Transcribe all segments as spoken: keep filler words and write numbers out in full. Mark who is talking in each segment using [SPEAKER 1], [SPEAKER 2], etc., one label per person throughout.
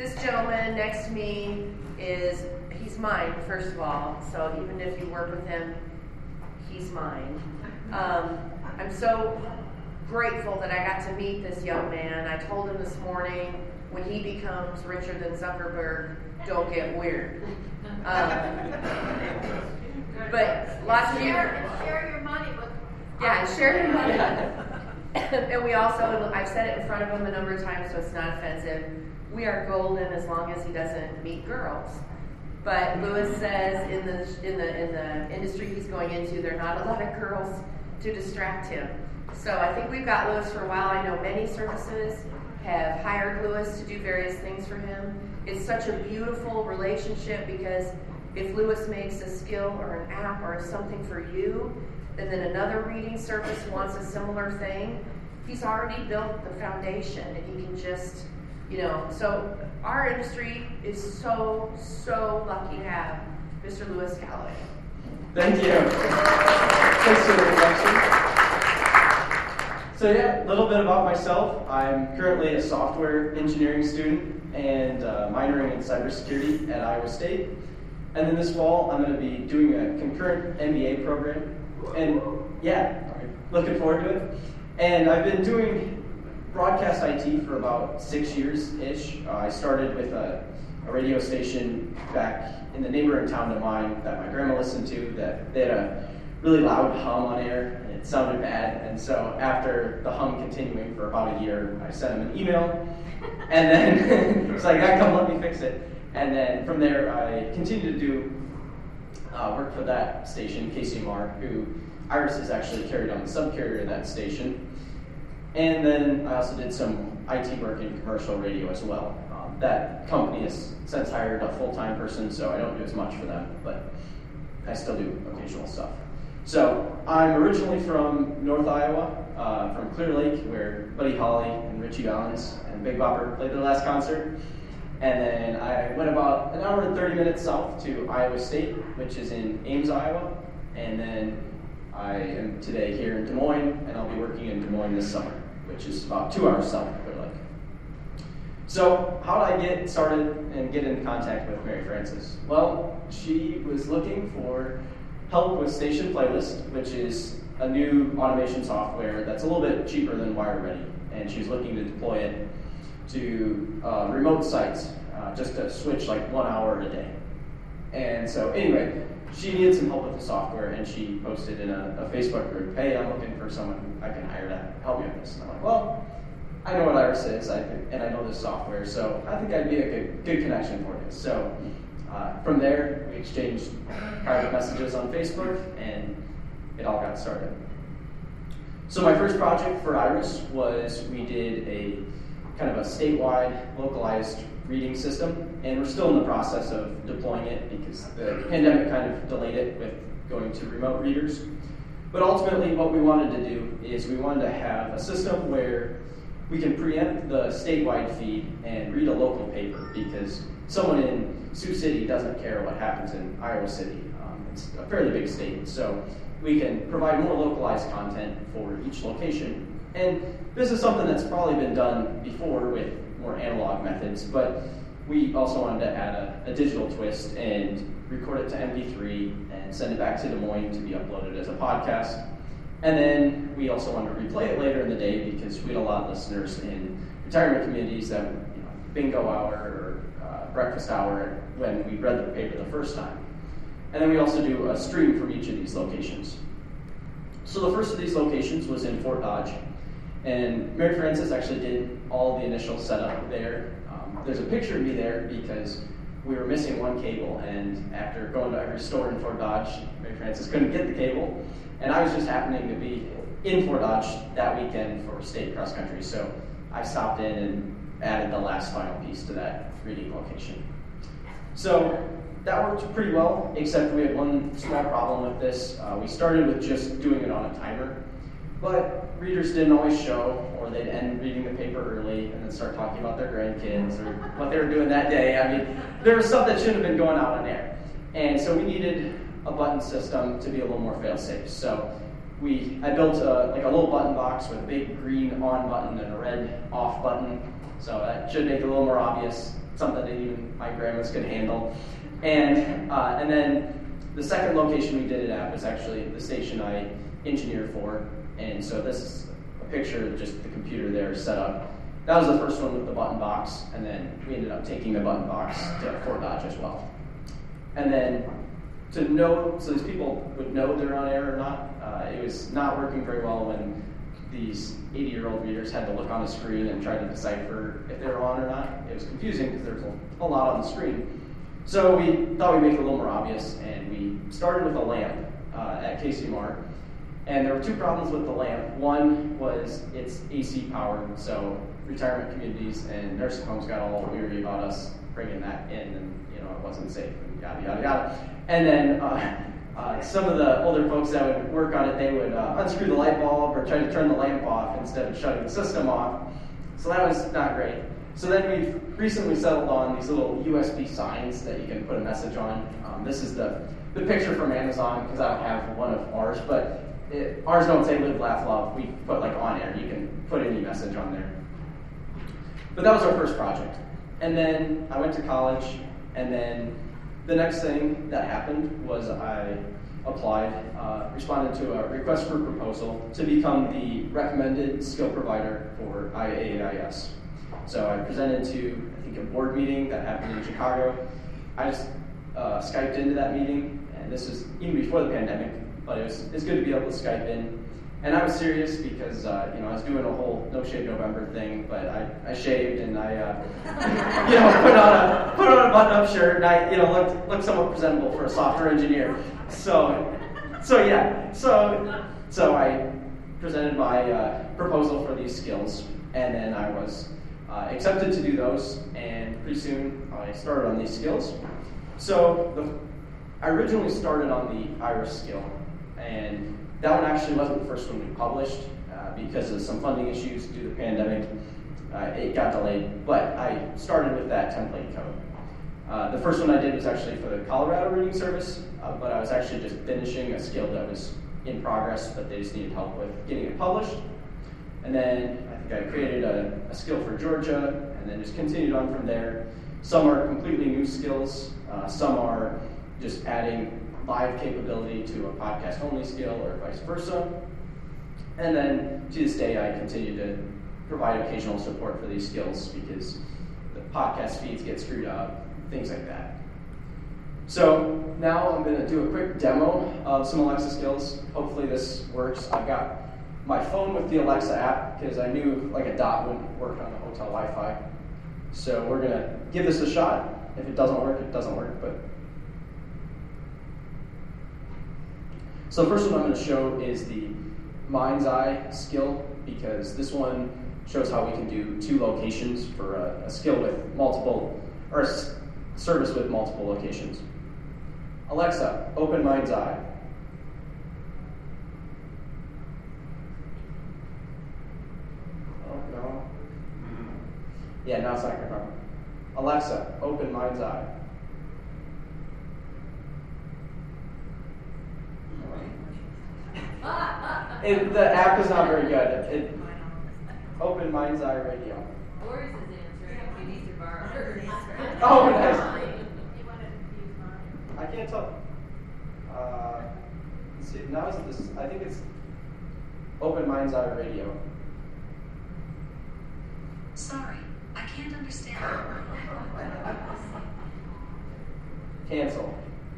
[SPEAKER 1] This gentleman next to me is, he's mine, first of all, so even if you work with him, he's mine. Um, I'm so grateful that I got to meet this young man. I told him this morning, when he becomes richer than Zuckerberg, don't get weird. Um, but lots of you...
[SPEAKER 2] Share, share your money with...
[SPEAKER 1] Yeah, and share your money. And we also, I've said it in front of him a number of times, so it's not offensive. We are golden as long as he doesn't meet girls. But Lewis says in the in the in the industry he's going into, there are not a lot of girls to distract him. So I think we've got Lewis for a while. I know many services have hired Lewis to do various things for him. It's such a beautiful relationship because if Lewis makes a skill or an app or something for you, and then another reading service wants a similar thing, he's already built the foundation and he can just, you know, so our industry is so, so lucky to have Mister Lewis Calloway.
[SPEAKER 3] Thank you. Thanks for the introduction. So yeah, a little bit about myself. I'm currently a software engineering student and uh, minoring in cybersecurity at Iowa State. And then this fall, I'm going to be doing a concurrent M B A program. And yeah, looking forward to it. And I've been doing broadcast I T for about six years-ish. Uh, I started with a, a radio station back in the neighboring town of mine that my grandma listened to, that they had a really loud hum on air, and it sounded bad. And so after the hum continuing for about a year, I sent him an email, and then it's like, ah, come let me fix it. And then from there, I continued to do uh, work for that station, K C M R, who Iris is actually carried on the subcarrier of that station. And then I also did some I T work in commercial radio as well. Um, that company has since hired a full-time person, so I don't do as much for them, but I still do occasional stuff. So I'm originally from North Iowa, uh, from Clear Lake, where Buddy Holly and Richie Valens and Big Bopper played their last concert. And then I went about an hour and thirty minutes south to Iowa State, which is in Ames, Iowa. And then I am today here in Des Moines, and I'll be working in Des Moines this summer, which is about two hours south of Clear Lake. So how did I get started and get in contact with Mary Frances? Well, she was looking for help with Station Playlist, which is a new automation software that's a little bit cheaper than WireReady, and she's looking to deploy it to uh, remote sites, uh, just to switch like one hour a day. And so anyway, she needed some help with the software, and she posted in a, a Facebook group, hey, I'm looking for someone I can hire to help me with this. And I'm like, well, I know what Iris is, I think, and I know this software, so I think I'd be a good, good connection for you. So uh, from there, we exchanged private messages on Facebook, and it all got started. So my first project for Iris was we did a kind of a statewide, localized reading system, and we're still in the process of deploying it because the pandemic kind of delayed it with going to remote readers. But ultimately, what we wanted to do is we wanted to have a system where we can preempt the statewide feed and read a local paper, because someone in Sioux City doesn't care what happens in Iowa City. Um, it's a fairly big state, so we can provide more localized content for each location. And this is something that's probably been done before with more analog methods, but we also wanted to add a, a digital twist and record it to M P three and send it back to Des Moines to be uploaded as a podcast. And then we also wanted to replay it later in the day because we had a lot of listeners in retirement communities that, you know, bingo hour or uh, breakfast hour when we read the paper the first time. And then we also do a stream from each of these locations. So the first of these locations was in Fort Dodge. And Mary Frances actually did all the initial setup there. Um, there's a picture of me there because we were missing one cable, and after going to every store in Fort Dodge, Mary Frances couldn't get the cable, and I was just happening to be in Fort Dodge that weekend for state cross country, so I stopped in and added the last final piece to that reading location. So that worked pretty well, except we had one small problem with this. Uh, we started with just doing it on a timer, but readers didn't always show, or they'd end reading the paper early and then start talking about their grandkids or what they were doing that day. I mean, there was stuff that shouldn't have been going out on air. And so we needed a button system to be a little more fail-safe. So we, I built a, like a little button box with a big green on button and a red off button. So that should make it a little more obvious, something that even my grandmas could handle. And uh, and then the second location we did it at was actually the station I engineered for. And so this is a picture of just the computer there set up. That was the first one with the button box, and then we ended up taking the button box to Fort Dodge as well. And then to know, so these people would know they're on air or not, uh, it was not working very well when these eighty-year-old readers had to look on the screen and try to decipher if they were on or not. It was confusing because there was a, a lot on the screen. So we thought we'd make it a little more obvious, and we started with a lamp uh, at K C M R. And there were two problems with the lamp. One was it's A C powered, so retirement communities and nursing homes got all weary about us bringing that in, and you know it wasn't safe, and yada yada yada. And then uh, uh, some of the older folks that would work on it, they would uh, unscrew the light bulb or try to turn the lamp off instead of shutting the system off. So that was not great. So then we've recently settled on these little U S B signs that you can put a message on. Um, this is the, the picture from Amazon, because I don't have one of ours, but it, ours don't say live, laugh, love. We put like on air. You can put any message on there. But that was our first project. And then I went to college, and then the next thing that happened was I applied, uh, responded to a request for proposal to become the recommended skill provider for I A I S. So I presented to, I think, a board meeting that happened in Chicago. I just uh, Skyped into that meeting, and this was even before the pandemic, but it was it's good to be able to Skype in. And I was serious because uh, you know I was doing a whole No Shave November thing, but I, I shaved and I uh, you know put on a put on a button-up shirt, and I you know looked looked somewhat presentable for a software engineer. So so yeah so so I presented my uh, proposal for these skills, and then I was uh, accepted to do those, and pretty soon I started on these skills. So the, I originally started on the Irish skill, and that one actually wasn't the first one we published uh, because of some funding issues due to the pandemic. Uh, it got delayed, but I started with that template code. Uh, the first one I did was actually for the Colorado Reading Service, uh, but I was actually just finishing a skill that was in progress, but they just needed help with getting it published. And then I think I created a, a skill for Georgia, and then just continued on from there. Some are completely new skills. Uh, some are just adding live capability to a podcast-only skill or vice versa. And then to this day, I continue to provide occasional support for these skills because the podcast feeds get screwed up, things like that. So now I'm going to do a quick demo of some Alexa skills. Hopefully this works. I've got my phone with the Alexa app because I knew like a dot wouldn't work on the hotel Wi-Fi. So we're going to give this a shot. If it doesn't work, it doesn't work. But So the first one I'm going to show is the Mind's Eye skill, because this one shows how we can do two locations for a, a skill with multiple, or a s- service with multiple locations. Alexa, open Mind's Eye. Oh, no. Yeah, now it's not going to come. Alexa, open Mind's Eye. It, the app is not very good. It, open Mind's Eye Radio.
[SPEAKER 1] Boris is answering. He needs to borrow hers.
[SPEAKER 3] Oh, nice. I can't tell. Uh, let's see. Now is this? I think it's Open Mind's Eye Radio.
[SPEAKER 2] Sorry, I can't understand.
[SPEAKER 3] Cancel.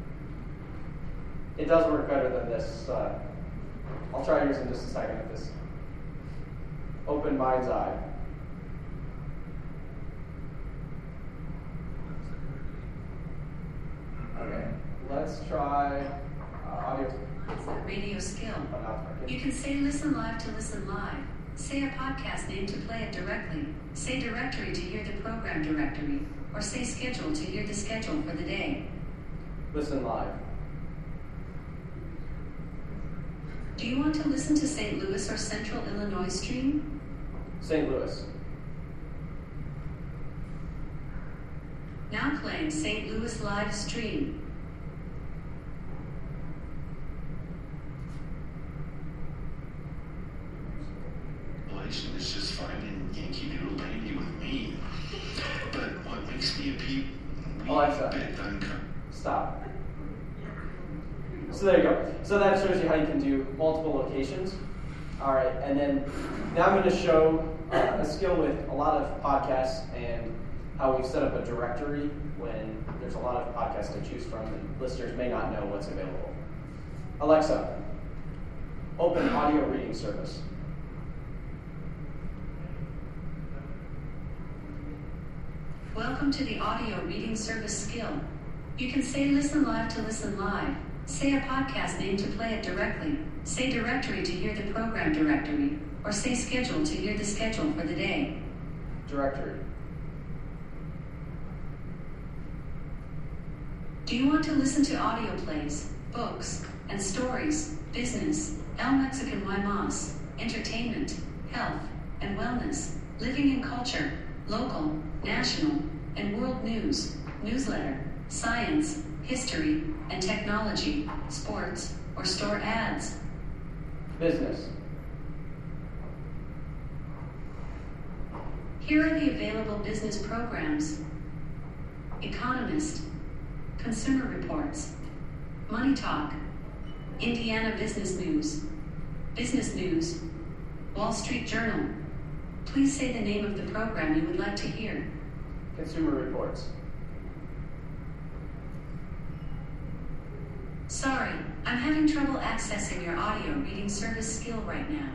[SPEAKER 3] It does work better than this. Uh, I'll try yours in just a second with this. Open Mind's Eye. Okay, let's try uh, audio.
[SPEAKER 2] Radio skill.
[SPEAKER 3] Oh, not
[SPEAKER 2] You can say listen live to listen live. Say a podcast name to play it directly. Say directory to hear the program directory. Or say schedule to hear the schedule for the day.
[SPEAKER 3] Listen live.
[SPEAKER 2] Do you want to listen to Saint Louis or Central Illinois stream?
[SPEAKER 3] Saint Louis.
[SPEAKER 2] Now playing Saint Louis live stream.
[SPEAKER 4] Relation is just finding Yankee Doodle Dandy with me.
[SPEAKER 3] Alexa, stop. So there you go. So that shows you how you can do multiple locations. All right, and then now I'm going to show uh, a skill with a lot of podcasts and how we set up a directory when there's a lot of podcasts to choose from and listeners may not know what's available. Alexa, open audio reading service.
[SPEAKER 2] Welcome to the audio reading service skill. You can say listen live to listen live, say a podcast name to play it directly, say directory to hear the program directory, or say schedule to hear the schedule for the day.
[SPEAKER 3] Directory.
[SPEAKER 2] Do you want to listen to audio plays, books, and stories, business, El Mexican Y Mas, entertainment, health, and wellness, living and culture, local, national, and world news, newsletter, science, history, and technology, sports, or store ads?
[SPEAKER 3] Business.
[SPEAKER 2] Here are the available business programs: Economist, Consumer Reports, Money Talk, Indiana Business News, Business News, Wall Street Journal. Please say the name of the program you would like to hear.
[SPEAKER 3] Consumer Reports.
[SPEAKER 2] Sorry, I'm having trouble accessing your audio reading service skill right now.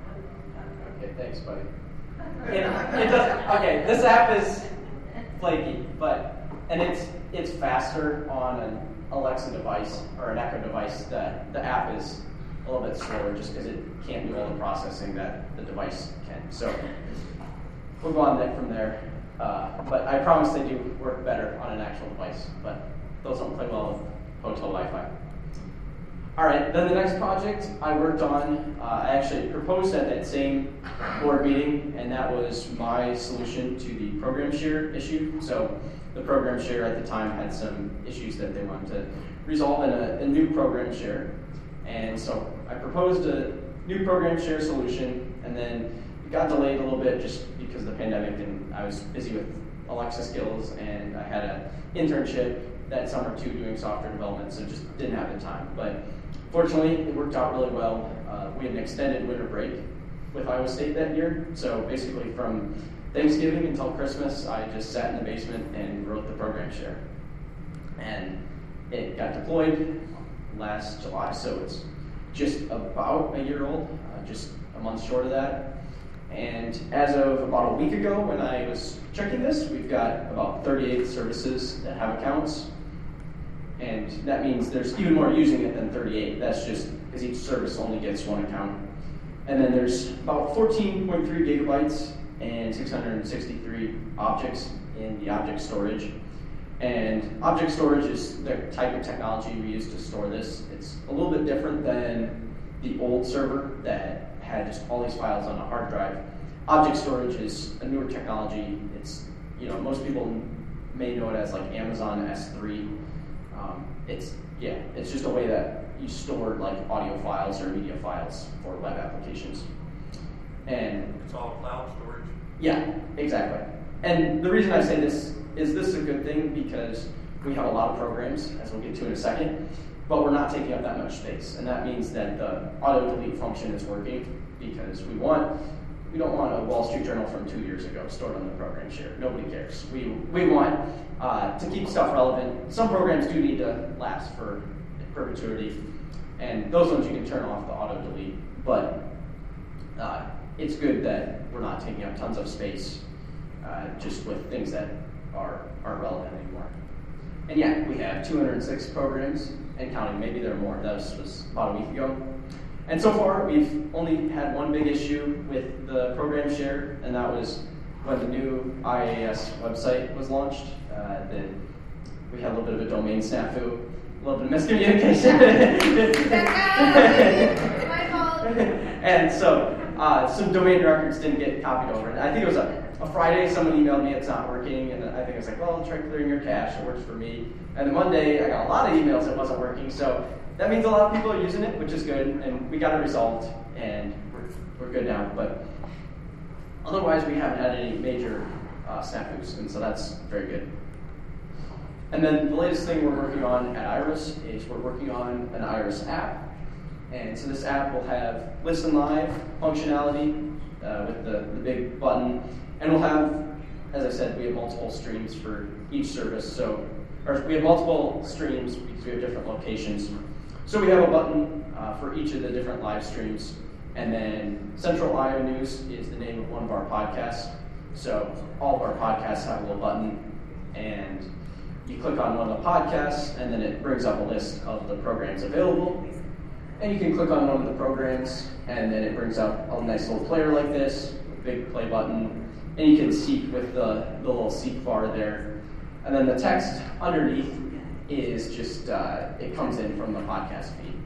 [SPEAKER 3] Okay, thanks, buddy. It, it does, okay, this app is flaky, but and it's it's faster on an Alexa device or an Echo device. That the app is a little bit slower just because it can't do all the processing that the device can. So we'll go on that from there. Uh, but I promise they do work better on an actual device. But those don't play well with hotel Wi-Fi. All right, then the next project I worked on, uh, I actually proposed at that same board meeting, and that was my solution to the program share issue. So the program share at the time had some issues that they wanted to resolve in a, a new program share. And so I proposed a new program share solution, and then it got delayed a little bit just because of the pandemic, and I was busy with Alexa skills, and I had an internship that summer too doing software development, so just didn't have the time. But fortunately, it worked out really well. Uh, we had an extended winter break with Iowa State that year, so basically from Thanksgiving until Christmas, I just sat in the basement and wrote the program share. And it got deployed last July, so it's just about a year old, uh, just a month short of that. And as of about a week ago, when I was checking this, we've got about thirty-eight services that have accounts. And that means there's even more using it than thirty-eight. That's just because each service only gets one account. And then there's about fourteen point three gigabytes and six hundred sixty-three objects in the object storage. And object storage is the type of technology we use to store this. It's a little bit different than the old server that had just all these files on a hard drive. Object storage is a newer technology. It's, you know, most people may know it as like Amazon S three. Um, it's, yeah, it's just a way that you store like audio files or media files for web applications. And
[SPEAKER 4] it's all cloud storage?
[SPEAKER 3] Yeah, exactly. And the reason I say this is this is a good thing because we have a lot of programs, as we'll get to in a second, but we're not taking up that much space. And that means that the auto delete function is working because we want we don't want a Wall Street Journal from two years ago stored on the program share. Nobody cares. We we want uh, to keep stuff relevant. Some programs do need to last for perpetuity, and those ones you can turn off the auto delete. But uh, it's good that we're not taking up tons of space uh, just with things that are aren't relevant anymore. And yeah, we have two hundred six programs and counting. Maybe there are more. That was, was about a week ago. And so far, we've only had one big issue with the program share, and that was when the new I A S website was launched. Uh, that we had a little bit of a domain snafu, a little bit of miscommunication.
[SPEAKER 1] My fault.
[SPEAKER 3] And so uh, some domain records didn't get copied over. And I think it was a, a Friday, someone emailed me it's not working, and I think I was like, well, try clearing your cache, it works for me. And then Monday, I got a lot of emails it wasn't working, so that means a lot of people are using it, which is good, and we got it resolved, and we're, we're good now. But otherwise, we haven't had any major uh, snafus, and so that's very good. And then the latest thing we're working on at Iris is we're working on an Iris app. And so this app will have Listen Live functionality uh, with the, the big button. And we'll have, as I said, we have multiple streams for each service. So, or we have multiple streams because we have different locations. So we have a button uh, for each of the different live streams. And then Central Iowa News is the name of one of our podcasts. So all of our podcasts have a little button, and you click on one of the podcasts, and then it brings up a list of the programs available. And you can click on one of the programs, and then it brings up a nice little player like this, a big play button, and you can seek with the, the little seek bar there. And then the text underneath is just, uh, it comes in from the podcast feed.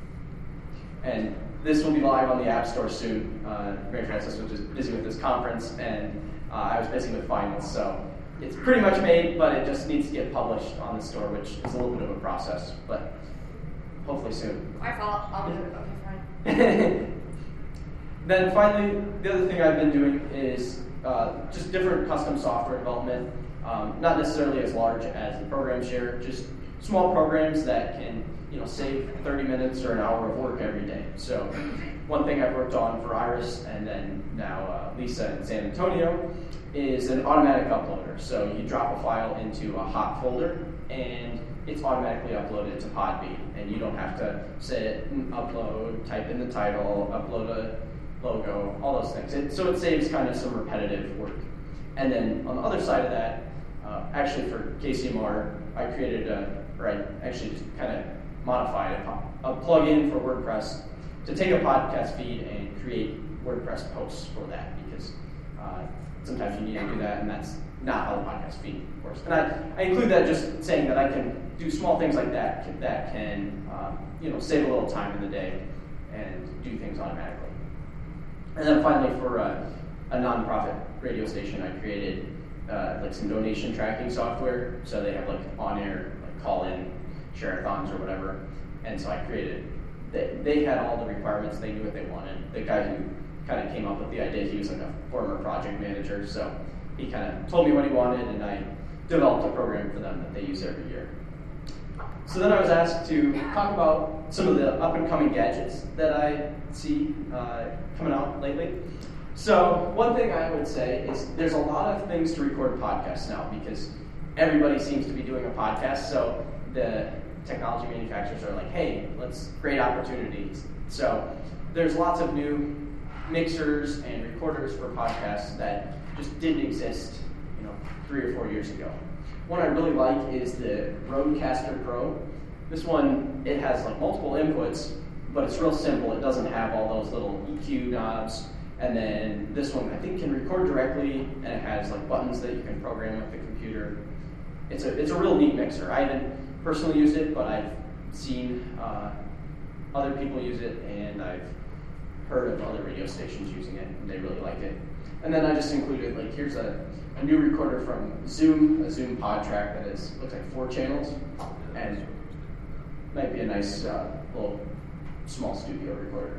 [SPEAKER 3] And this will be live on the App Store soon. Uh, Mary Frances was just busy with this conference, and uh, I was busy with finals, so it's pretty much made, but it just needs to get published on the store, which is a little bit of a process, but hopefully soon.
[SPEAKER 1] My fault. I'll do it. Okay, fine.
[SPEAKER 3] Then finally, the other thing I've been doing is uh, just different custom software development, um, not necessarily as large as the program share, just small programs that can, you know, save thirty minutes or an hour of work every day. So one thing I've worked on for Iris and then now uh, Lisa in San Antonio is an automatic uploader. So you drop a file into a hot folder and it's automatically uploaded to Podbean, and you don't have to sit and upload, type in the title, upload a logo, all those things. It, so it saves kind of some repetitive work. And then on the other side of that, uh, actually for K C M R, I created a, or I actually just kind of modified a, a plugin for WordPress to take a podcast feed and create WordPress posts for that, because uh, sometimes you need to do that, and that's not how the podcast feed works. And I, I include that just saying that I can do small things like that that can um, you know, save a little time in the day and do things automatically. And then finally, for a, a nonprofit radio station, I created uh, like some donation tracking software. So they have like on-air, like call-in share-a-thons or whatever. And so I created, they, they had all the requirements, they knew what they wanted. The guy who kind of came up with the idea, he was like a former project manager, so he kind of told me what he wanted, and I developed a program for them that they use every year. So then I was asked to talk about some of the up-and-coming gadgets that I see uh, coming out lately. So one thing I would say is there's a lot of things to record podcasts now, because everybody seems to be doing a podcast, so the technology manufacturers are like, hey, let's create opportunities. So there's lots of new mixers and recorders for podcasts that just didn't exist, you know, three or four years ago. One I really like is the Rodecaster Pro. This one, it has like multiple inputs, but it's real simple. It doesn't have all those little E Q knobs. And then this one, I think, can record directly, and it has like buttons that you can program with the computer. It's a it's a real neat mixer. I haven't personally used it, but I've seen uh, other people use it, and I've heard of other radio stations using it, and they really like it. And then I just included, like, here's a, a new recorder from Zoom, a Zoom PodTrack that is, looks like four channels, and might be a nice uh, little small studio recorder.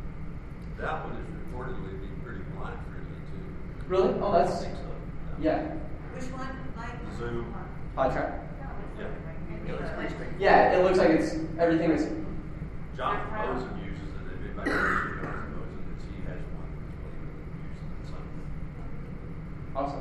[SPEAKER 4] That one is reportedly be pretty blind friendly too.
[SPEAKER 3] Really? Oh,
[SPEAKER 4] I
[SPEAKER 3] that's,
[SPEAKER 4] think so.
[SPEAKER 3] yeah.
[SPEAKER 5] Which one, Mike?
[SPEAKER 4] Zoom.
[SPEAKER 3] PodTrack.
[SPEAKER 4] Yeah. Yeah, it's pretty strange.
[SPEAKER 3] Yeah, it looks like it's, everything is,
[SPEAKER 4] John Rosen uses it. If anybody knows John Rosen, it's, he has one that's what he uses. So.
[SPEAKER 3] awesome.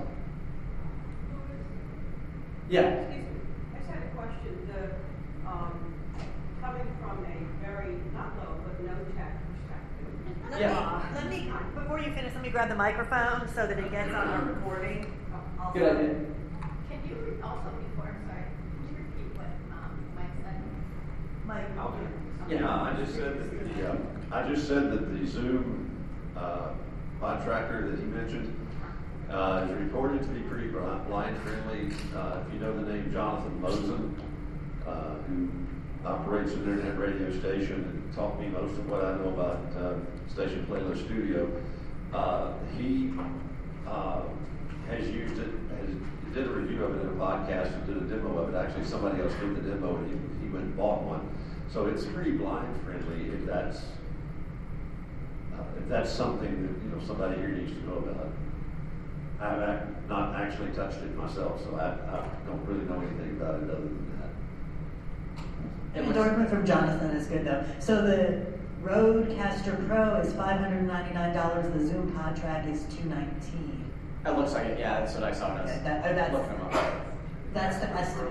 [SPEAKER 3] Yeah.
[SPEAKER 5] Excuse me, I just had a question. The, um, coming from a very, not low, but no tech perspective.
[SPEAKER 6] Let
[SPEAKER 3] Yeah.
[SPEAKER 6] me, let me, before you finish, let me grab the microphone so that it gets on our recording. Also.
[SPEAKER 3] Good idea.
[SPEAKER 7] Can you re- also before, I'm sorry, can you repeat what um, Mike said?
[SPEAKER 6] Mike.
[SPEAKER 4] I'll do it.
[SPEAKER 3] Yeah.
[SPEAKER 4] Yeah, I just said that the, uh,
[SPEAKER 8] I just said that the Zoom uh, pod tracker that he mentioned uh, is reported to be pretty blind friendly. Uh, if you know the name Jonathan Mosen, uh, who operates an internet radio station and taught me most of what I know about uh, Station Playlist Studio, uh, he uh, has used it, has, did a review of it in a podcast and did a demo of it. Actually, somebody else did the demo and he, he went and bought one. So it's pretty blind friendly if that's uh, if that's something that, you know, somebody here needs to know about. I've ac- not actually touched it myself, so I, I don't really know anything about about it other than that.
[SPEAKER 6] An endorsement from Jonathan is good though. So the Rodecaster Pro is five hundred ninety-nine dollars. The Zoom Podtrack is two nineteen.
[SPEAKER 3] That looks like it. Yeah, that's what I saw.
[SPEAKER 6] Okay, that, oh, that's,
[SPEAKER 3] looking them up.
[SPEAKER 6] that's the estimate.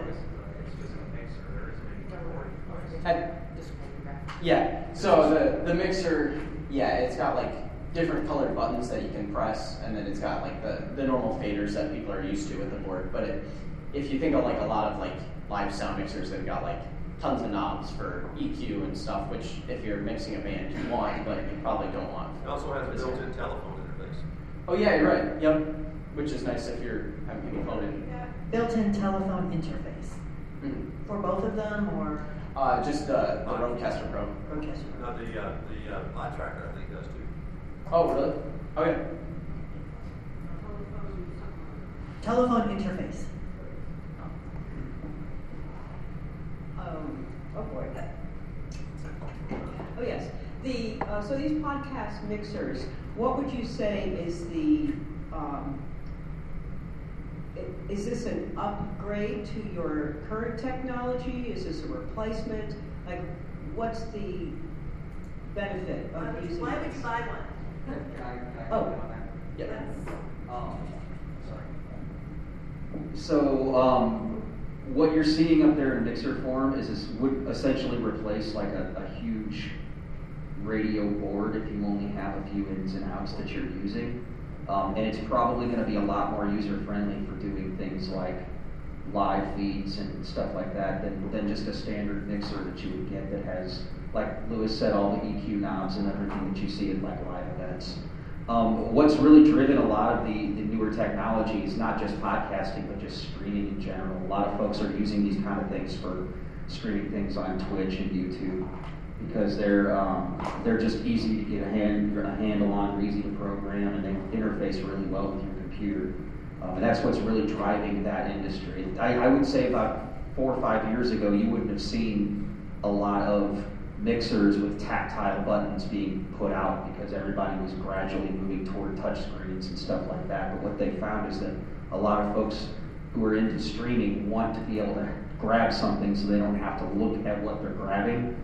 [SPEAKER 3] I- Yeah, so the, the mixer, yeah, it's got like different colored buttons that you can press, and then it's got like the, the normal faders that people are used to with the board. But it, if you think of like a lot of like live sound mixers, they've got like tons of knobs for E Q and stuff, which if you're mixing a band you want, but you probably don't want.
[SPEAKER 4] It also has a built-in telephone interface.
[SPEAKER 3] Oh yeah, you're right, yep, which is nice if you're having people phone in.
[SPEAKER 6] Built-in telephone interface.
[SPEAKER 3] Mhm.
[SPEAKER 6] For both of them or
[SPEAKER 3] Uh, just the, the Rodecaster Pro.
[SPEAKER 6] Rodecaster?
[SPEAKER 4] No, the, uh, the, uh, Line Tracker, I think, does too.
[SPEAKER 3] Oh, really? Okay.
[SPEAKER 6] Telephone interface.
[SPEAKER 5] Um, oh boy. Oh yes, the, uh, so these podcast mixers, what would you say is the, um, i- is this an upgrade to your current technology? Is this a replacement? Like, what's the benefit
[SPEAKER 6] Why
[SPEAKER 5] of
[SPEAKER 6] would you,
[SPEAKER 5] using
[SPEAKER 6] why would
[SPEAKER 5] this?
[SPEAKER 6] you buy one?
[SPEAKER 5] Oh.
[SPEAKER 3] Yeah.
[SPEAKER 6] That's-
[SPEAKER 9] Um, sorry. So, um, what you're seeing up there in mixer form is this would essentially replace like a, a huge radio board if you only have a few ins and outs that you're using. Um, and it's probably going to be a lot more user friendly for doing things like live feeds and stuff like that than, than just a standard mixer that you would get that has, like Lewis said, all the E Q knobs and everything that you see in like live events. Um, what's really driven a lot of the, the newer technology is not just podcasting, but just streaming in general. A lot of folks are using these kind of things for streaming things on Twitch and YouTube because they're um, they're just easy to get a, hand, a handle on, they're easy to program, and they interface really well with your computer. Um, and that's what's really driving that industry. I, I would say about four or five years ago, you wouldn't have seen a lot of mixers with tactile buttons being put out because everybody was gradually moving toward touchscreens and stuff like that. But what they found is that a lot of folks who are into streaming want to be able to grab something so they don't have to look at what they're grabbing.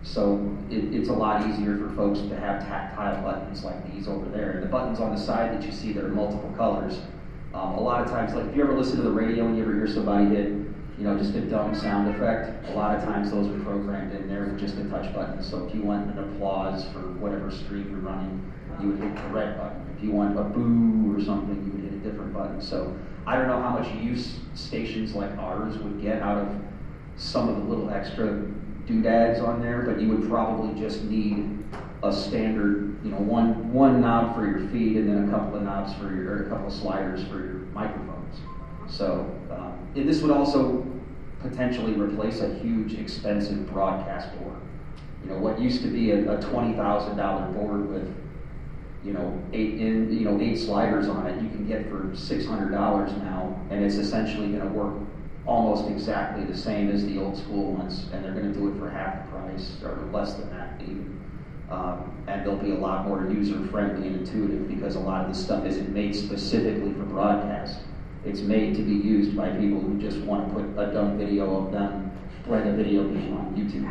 [SPEAKER 9] So it, it's a lot easier for folks to have tactile buttons like these over there. And the buttons on the side that you see, there are multiple colors. Um, a lot of times, like if you ever listen to the radio and you ever hear somebody hit, you know, just a dumb sound effect, a lot of times those are programmed in there with just a touch button. So if you want an applause for whatever stream you're running, you would hit the red button. If you want a boo or something, you would hit a different button. So I don't know how much use stations like ours would get out of some of the little extra doodads on there, but you would probably just need a standard, you know, one one knob for your feed and then a couple of knobs for your, or a couple of sliders for your microphones. So um, and this would also potentially replace a huge, expensive broadcast board. You know, what used to be a, a twenty thousand dollar board with, you know, eight in, you know, eight sliders on it, you can get for six hundred dollars now, and it's essentially going to work almost exactly the same as the old school ones, and they're going to do it for half the price or less than that even. Um, and they'll be a lot more user-friendly and intuitive because a lot of this stuff isn't made specifically for broadcast. It's made to be used by people who just want to put a dumb video of them playing a video game on YouTube.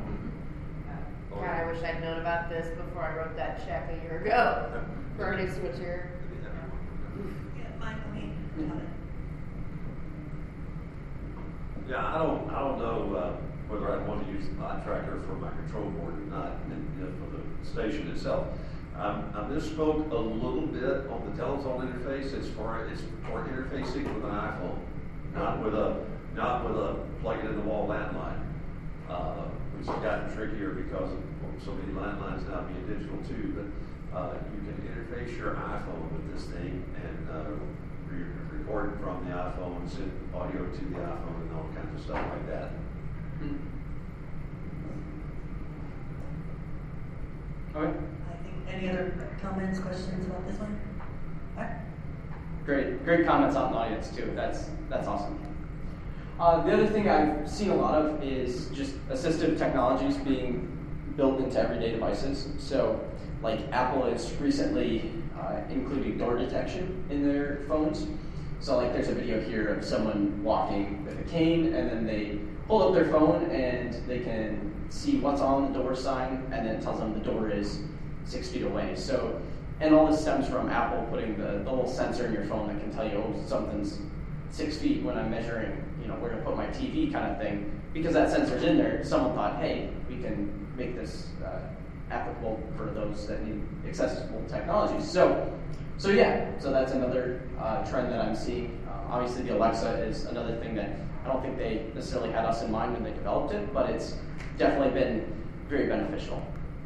[SPEAKER 1] God, I wish I'd known about this before I wrote that check a year ago for a new switcher.
[SPEAKER 6] Yeah, Michael, me.
[SPEAKER 8] Yeah, I don't, I don't know uh, whether I'd want to use the Line Tracker for my control board or not, and, you know, for the station itself. Um, I misspoke a little bit on the telephone interface. It's for it's for interfacing with an iPhone, not with a not with a plug it in the wall landline, uh, which has gotten trickier because of so many landlines now being digital too. But uh, you can interface your iPhone with this thing and uh, re- record from the iPhone, send audio to the iPhone, and all kinds of stuff like that.
[SPEAKER 3] Okay.
[SPEAKER 6] I think, any other comments, questions about this one? All right.
[SPEAKER 3] Great, great comments out in the audience too. That's that's awesome. Uh, the other thing I've seen a lot of is just assistive technologies being built into everyday devices. So, like Apple has recently uh, included door detection in their phones. So like there's a video here of someone walking with a cane, and then they hold up their phone and they can see what's on the door sign, and then it tells them the door is six feet away. So, and all this stems from Apple putting the, the little sensor in your phone that can tell you, oh, something's six feet when I'm measuring, you know, where to put my T V kind of thing. Because that sensor's in there, someone thought, hey, we can make this uh, applicable for those that need accessible technologies. So, so yeah, so that's another uh, trend that I'm seeing. Uh, obviously, the Alexa is another thing that I don't think they necessarily had us in mind when they developed it, but it's definitely been very beneficial.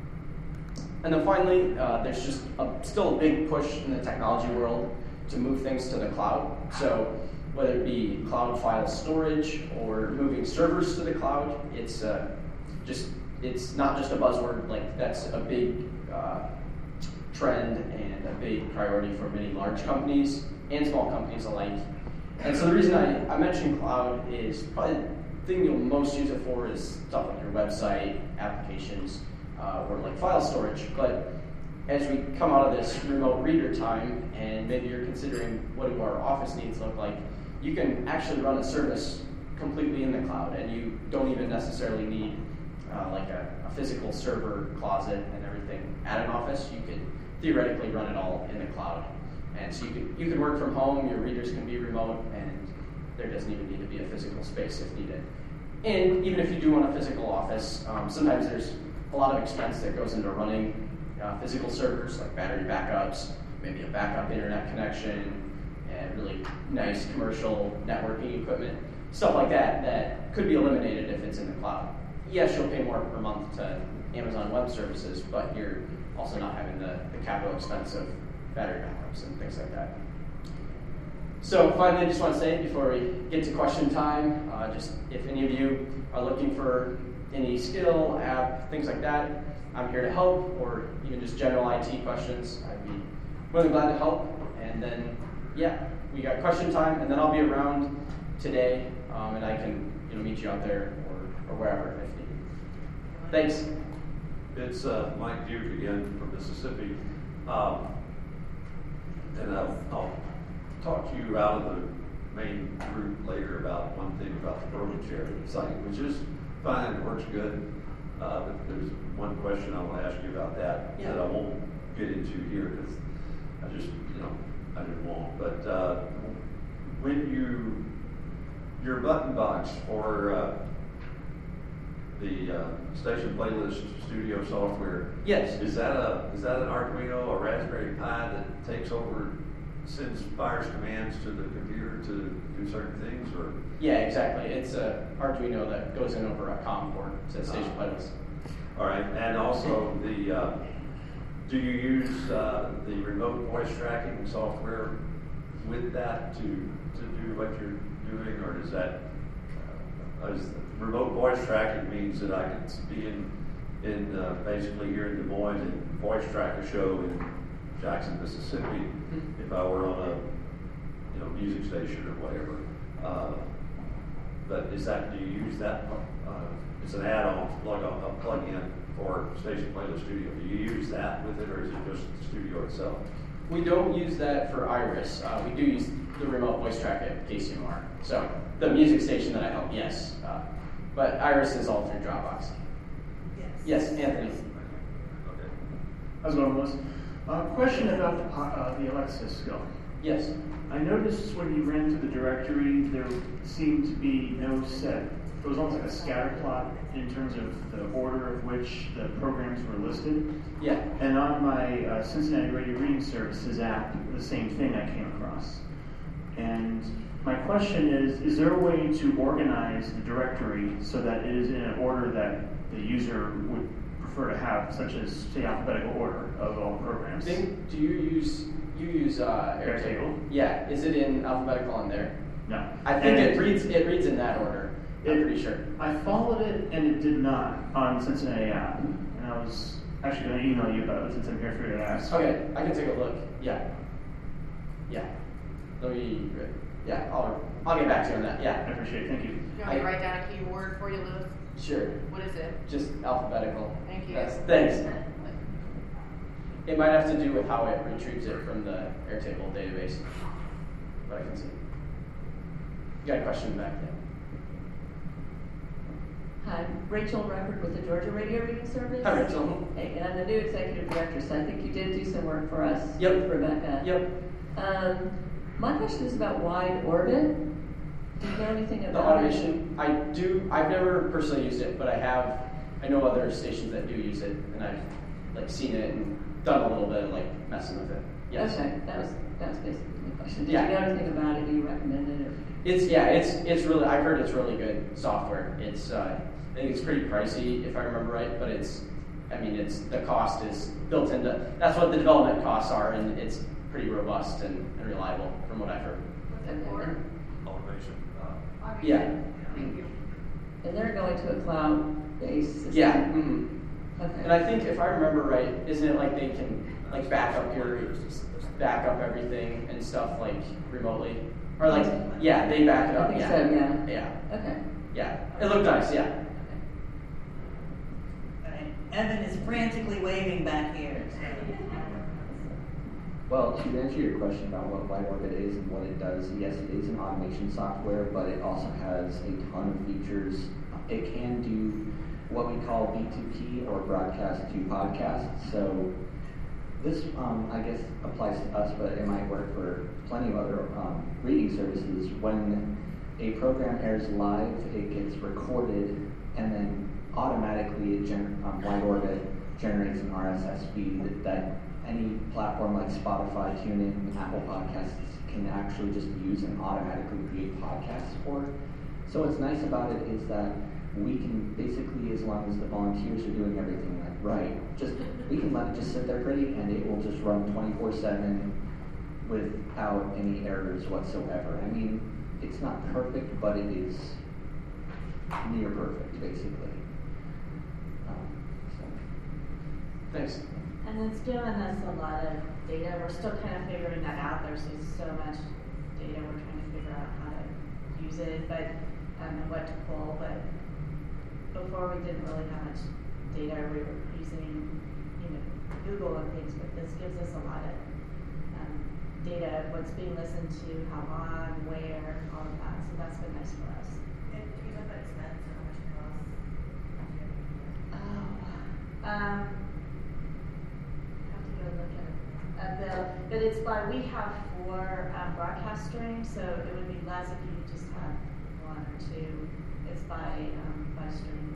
[SPEAKER 3] And then finally, uh, there's just a, still a big push in the technology world to move things to the cloud. So whether it be cloud file storage or moving servers to the cloud, it's uh, just it's not just a buzzword. Like that's a big uh, trend and a big priority for many large companies and small companies alike. And so the reason I, I mention cloud is probably the thing you'll most use it for is stuff like your website, applications, uh, or like file storage. But as we come out of this remote reader time, and maybe you're considering what do our office needs look like, you can actually run a service completely in the cloud, and you don't even necessarily need uh, like a, a physical server closet and everything at an office. You could theoretically run it all in the cloud. And so you can, you can work from home, your readers can be remote, and there doesn't even need to be a physical space if needed. And even if you do want a physical office, um, sometimes there's a lot of expense that goes into running uh, physical servers, like battery backups, maybe a backup internet connection, and really nice commercial networking equipment, stuff like that that could be eliminated if it's in the cloud. Yes, you'll pay more per month to Amazon Web Services, but you're also not having the, the capital expense of battery backups and things like that. So finally, I just want to say before we get to question time, uh, just if any of you are looking for any skill, app, things like that, I'm here to help, or even just general I T questions. I'd be really glad to help. And then, yeah, we got question time, and then I'll be around today, um, and I can you know meet you out there or, or wherever if needed. Thanks.
[SPEAKER 8] It's uh, Mike Duke again from Mississippi. Um, and I'll, I'll talk to you out of the main group later about one thing about the program share site, which is fine, it works good. Uh, but there's one question I want to ask you about that yeah. that I won't get into here because I just, you know, I didn't want. But uh, when you, your button box for uh, the uh, Station Playlist Studio software.
[SPEAKER 3] Yes.
[SPEAKER 8] Is that a is that an Arduino or Raspberry Pi that takes over, sends fires commands to the computer to do certain things, or?
[SPEAKER 3] Yeah, exactly. It's a Arduino that goes in over a COM port to Station uh, Playlist.
[SPEAKER 8] All right, and also the uh, do you use uh, the remote voice tracking software with that to to do what you're doing, or is that uh, is remote voice tracking means that I can be in, in uh, basically here in Des Moines and voice track a show in Jackson, Mississippi, mm-hmm. if I were on a you know music station or whatever. Uh, but is that do you use that? Uh, it's an add-on, like a, a plug-in for Station Playlist Studio. Do you use that with it, or is it just the studio itself?
[SPEAKER 3] We don't use that for Iris. Uh, we do use the remote voice track at K C M R. So the music station that I help, yes. Uh, But Iris is all through Dropbox. Yes. Yes, Anthony.
[SPEAKER 8] Okay.
[SPEAKER 10] How's it going, Louis? Uh, question about the, uh, the Alexa skill.
[SPEAKER 3] Yes.
[SPEAKER 10] I noticed when you ran through the directory, there seemed to be no set. It was almost like a scatter plot in terms of the order of which the programs were listed.
[SPEAKER 3] Yeah.
[SPEAKER 10] And on my uh, Cincinnati Radio Reading Services app, the same thing I came across. And my question is, is there a way to organize the directory so that it is in an order that the user would prefer to have, such as, say, alphabetical order of all programs?
[SPEAKER 3] I think, do you use, you use uh, Airtable?
[SPEAKER 10] Airtable?
[SPEAKER 3] Yeah, is it in alphabetical on there?
[SPEAKER 10] No.
[SPEAKER 3] I think
[SPEAKER 10] and
[SPEAKER 3] it reads it reads in that order, I'm
[SPEAKER 10] it,
[SPEAKER 3] pretty sure.
[SPEAKER 10] I followed it and it did not on Cincinnati app. And I was actually going to email you about it since I'm here for you to ask.
[SPEAKER 3] Okay, I can take a look, yeah. Yeah. Let me, yeah, I'll, I'll get back to you on that, yeah.
[SPEAKER 10] I appreciate it, thank you.
[SPEAKER 7] Do you want me to write down a keyword for you, Louis?
[SPEAKER 3] Sure.
[SPEAKER 7] What is it?
[SPEAKER 3] Just alphabetical.
[SPEAKER 7] Thank you.
[SPEAKER 3] That's, thanks. It might have to do with how it retrieves it from the Airtable database, but I can see. You got a question back there?
[SPEAKER 11] Hi, Rachel Ruckert with the Georgia Radio Reading Service.
[SPEAKER 3] Hi, Rachel.
[SPEAKER 11] Hey, and I'm the new executive director, so I think you did do some work for us,
[SPEAKER 3] Yep.
[SPEAKER 11] with Rebecca.
[SPEAKER 3] Yep.
[SPEAKER 11] Um, my question is about wide orbit. Do you know anything
[SPEAKER 3] The
[SPEAKER 11] about
[SPEAKER 3] automation, I do, I've never personally used it, but I have, I know other stations that do use it, and I've like seen it and done a little bit of like messing with it. Yes.
[SPEAKER 11] Okay, that was that was basically my question. Did
[SPEAKER 3] Yeah.
[SPEAKER 11] you know anything about it? Do you recommend it? Or?
[SPEAKER 3] It's, yeah, it's, it's really, I've heard it's really good software. It's, uh, I think it's pretty pricey if I remember right, but it's, I mean, it's, the cost is built into, that's what the development costs are, and it's pretty robust and, and reliable from what I've heard.
[SPEAKER 7] What's it for?
[SPEAKER 4] Automation. Uh,
[SPEAKER 7] Automation?
[SPEAKER 3] Yeah.
[SPEAKER 7] Thank you.
[SPEAKER 11] And they're going to a cloud-based system.
[SPEAKER 3] Yeah. Mm-hmm.
[SPEAKER 11] Okay.
[SPEAKER 3] And I think if I remember right, isn't it like they can like back up your, back up everything and stuff like remotely? Or like, yeah, they back it
[SPEAKER 11] I
[SPEAKER 3] up.
[SPEAKER 11] think
[SPEAKER 3] yeah.
[SPEAKER 11] so, yeah.
[SPEAKER 3] Yeah.
[SPEAKER 11] Okay.
[SPEAKER 3] Yeah. It looked nice, yeah.
[SPEAKER 6] All right. Evan is frantically waving back here.
[SPEAKER 9] Well, to answer your question about what Wide Orbit is and what it does, yes, it is an automation software, but it also has a ton of features. It can do what we call B two P or broadcast to podcast. So this, um, I guess, applies to us, but it might work for plenty of other um, reading services. When a program airs live, it gets recorded, and then automatically, it gener- um, Wide Orbit generates an R S S feed that any platform like Spotify, TuneIn, Apple Podcasts can actually just use and automatically create podcasts for. So what's nice about it is that we can basically, as long as the volunteers are doing everything like right, just we can let it just sit there pretty, and it will just run twenty-four seven without any errors whatsoever. I mean, it's not perfect, but it is near perfect, basically. Um, so.
[SPEAKER 3] Thanks.
[SPEAKER 12] And it's given us a lot of data. We're still kind of figuring that out. There's just so much data. We're trying to figure out how to use it, but um, and what to pull. But before we didn't really have much data. We were using, you know, Google and things, but this gives us a lot of um, data of what's being listened to, how long, where, all of that. So that's been nice for us.
[SPEAKER 7] And do you know the expense or how much it costs?
[SPEAKER 12] Oh, um, have to go look at a bill, but it's by, we have four um, broadcast streams, so it would be less if you just have one or two. It's by, um, by stream.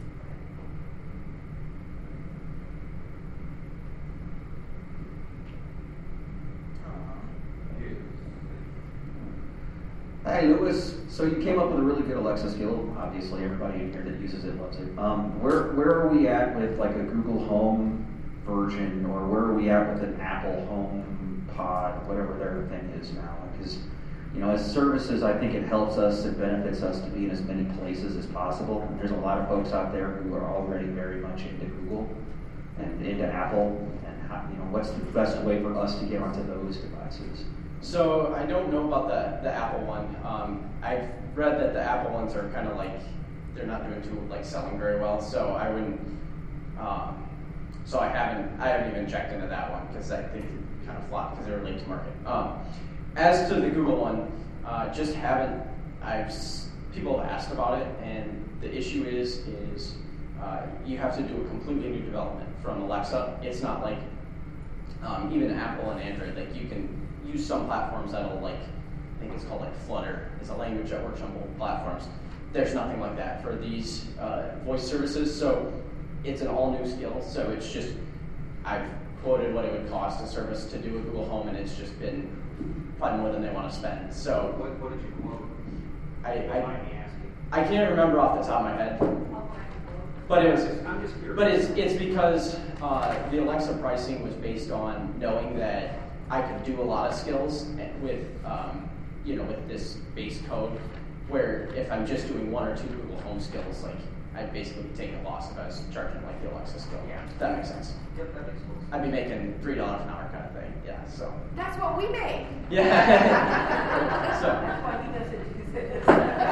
[SPEAKER 9] Hi, Lewis. So you came up with a really good Alexa skill. Obviously, everybody in here that uses it loves it. Um, where where are we at with like a Google Home version, or where are we at with an Apple Home Pod, whatever their thing is now? Because you know, as services, I think it helps us, it benefits us to be in as many places as possible. And there's a lot of folks out there who are already very much into Google and into Apple. And how, you know, what's the best way for us to get onto those devices?
[SPEAKER 3] So I don't know about the, the Apple one. Um, I've read that the Apple ones are kind of like, they're not doing too, like selling very well, so I wouldn't, um, so I haven't, I haven't even checked into that one because I think it kind of flopped because they were late to market. Um, as to the Google one, uh, just haven't, I've, people have asked about it, and the issue is, is uh, you have to do a completely new development from Alexa. It's not like, um, even Apple and Android, like you can use some platforms that'll like, I think it's called like Flutter. It's a language that works on both platforms. There's nothing like that for these uh, voice services, so it's an all new skill. So it's just, I've quoted what it would cost a service to do a Google Home, and it's just been probably more than they want to spend. So
[SPEAKER 4] What, what did you quote?
[SPEAKER 3] I,
[SPEAKER 4] Mind me asking?
[SPEAKER 3] I, I can't remember off the top of my head, but it was,
[SPEAKER 4] I'm just curious.
[SPEAKER 3] but it's it's because uh, the Alexa pricing was based on knowing that I could do a lot of skills with, um, you know, with this base code, where if I'm just doing one or two Google Home skills, like, I'd basically take a loss if I was charging like the Alexa skill.
[SPEAKER 4] Yeah.
[SPEAKER 3] If that makes sense.
[SPEAKER 4] Yep, that makes sense.
[SPEAKER 3] I'd be making three dollars an hour kind of thing, yeah, so.
[SPEAKER 1] That's what we make.
[SPEAKER 3] Yeah. So.
[SPEAKER 7] That's why he doesn't use it.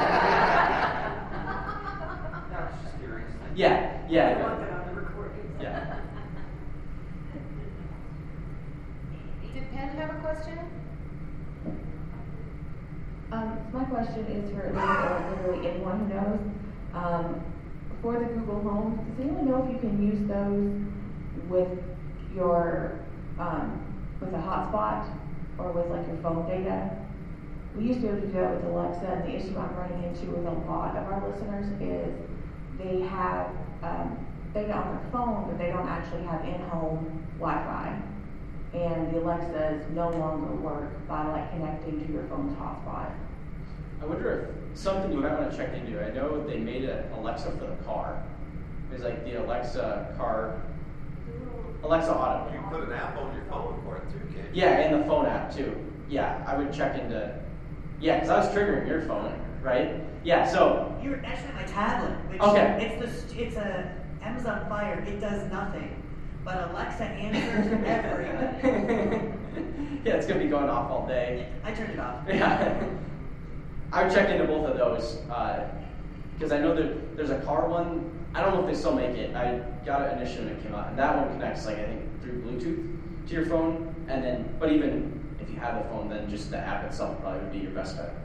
[SPEAKER 4] I was just curious.
[SPEAKER 3] Yeah, yeah.
[SPEAKER 7] I want that on the recording.
[SPEAKER 3] Yeah.
[SPEAKER 1] Did Penn have a question?
[SPEAKER 11] Um, my question is for Elizabeth.
[SPEAKER 13] anyone who knows. Um, for the Google Home, does anyone know if you can use those with your, um, with a hotspot or with like your phone data? We used to be able to do that with Alexa, and the issue I'm running into with a lot of our listeners is they have um, data on their phone, but they don't actually have in-home Wi-Fi. And the Alexas no longer work by like connecting to your phone's hotspot.
[SPEAKER 3] I wonder if something you might want to check into. I know they made an Alexa for the car. It's like the Alexa car, Alexa Auto.
[SPEAKER 4] You can put an app on your phone for it too, can't you?
[SPEAKER 3] Yeah, and the phone app too. Yeah, I would check into. Yeah, because I was triggering your phone, right? Yeah, so.
[SPEAKER 6] You're actually my tablet. Which
[SPEAKER 3] Okay.
[SPEAKER 6] It's the it's a Amazon Fire. It does nothing, but Alexa answers everything.
[SPEAKER 3] Yeah, it's gonna be going off all day.
[SPEAKER 6] I turned it off.
[SPEAKER 3] Yeah. I would check into both of those because uh, I know that there's a car one. I don't know if they still make it. I got it initially when it came out, and that one connects like I think through Bluetooth to your phone, and then but even if you have a phone, then just the app itself probably would be your best bet.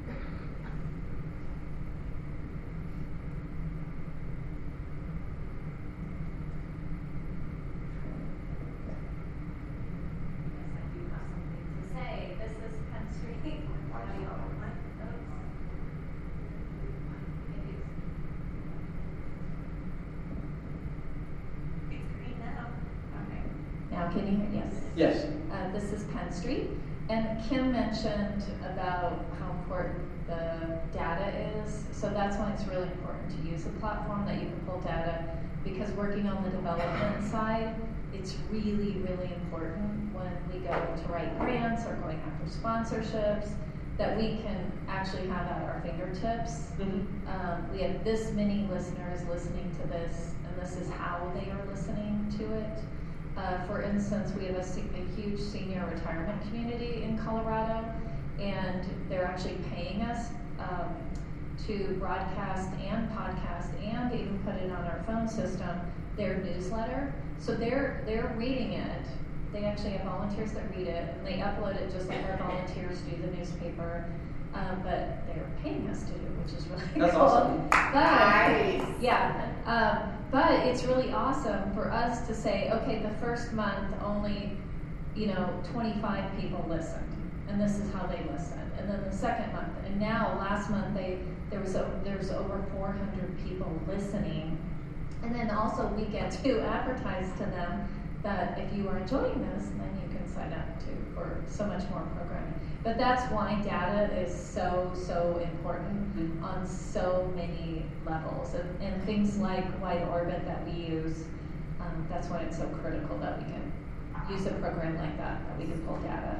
[SPEAKER 13] Can you hear? Yes.
[SPEAKER 3] Yes.
[SPEAKER 13] Uh, this is Penn Street, and Kim mentioned about how important the data is. So that's why it's really important to use a platform that you can pull data, because working on the development side, it's really, really important when we go to write grants or going after sponsorships that we can actually have at our fingertips.
[SPEAKER 3] Mm-hmm.
[SPEAKER 13] Um, we have this many listeners listening to this, and this is how they are listening to it. Uh, for instance, we have a, a huge senior retirement community in Colorado, and they're actually paying us um, to broadcast and podcast and even put it on our phone system, their newsletter. So they're they're reading it. They actually have volunteers that read it, and they upload it just like our volunteers do the newspaper. Um, but they're paying us to do, which is really
[SPEAKER 3] That's
[SPEAKER 13] cool.
[SPEAKER 3] awesome.
[SPEAKER 13] But,
[SPEAKER 1] Nice.
[SPEAKER 13] Yeah. Um, but it's really awesome for us to say, okay, the first month only, you know, twenty-five people listened, and this is how they listened. And then the second month, and now last month they there was a, there was over four hundred people listening, and then also we get to advertise to them that if you are enjoying this, then you can sign up to for so much more programming. But that's why data is so, so important mm-hmm. on so many levels. And, and things like Wide Orbit that we use, um, that's why it's so critical that we can use a program like that, that we can pull data.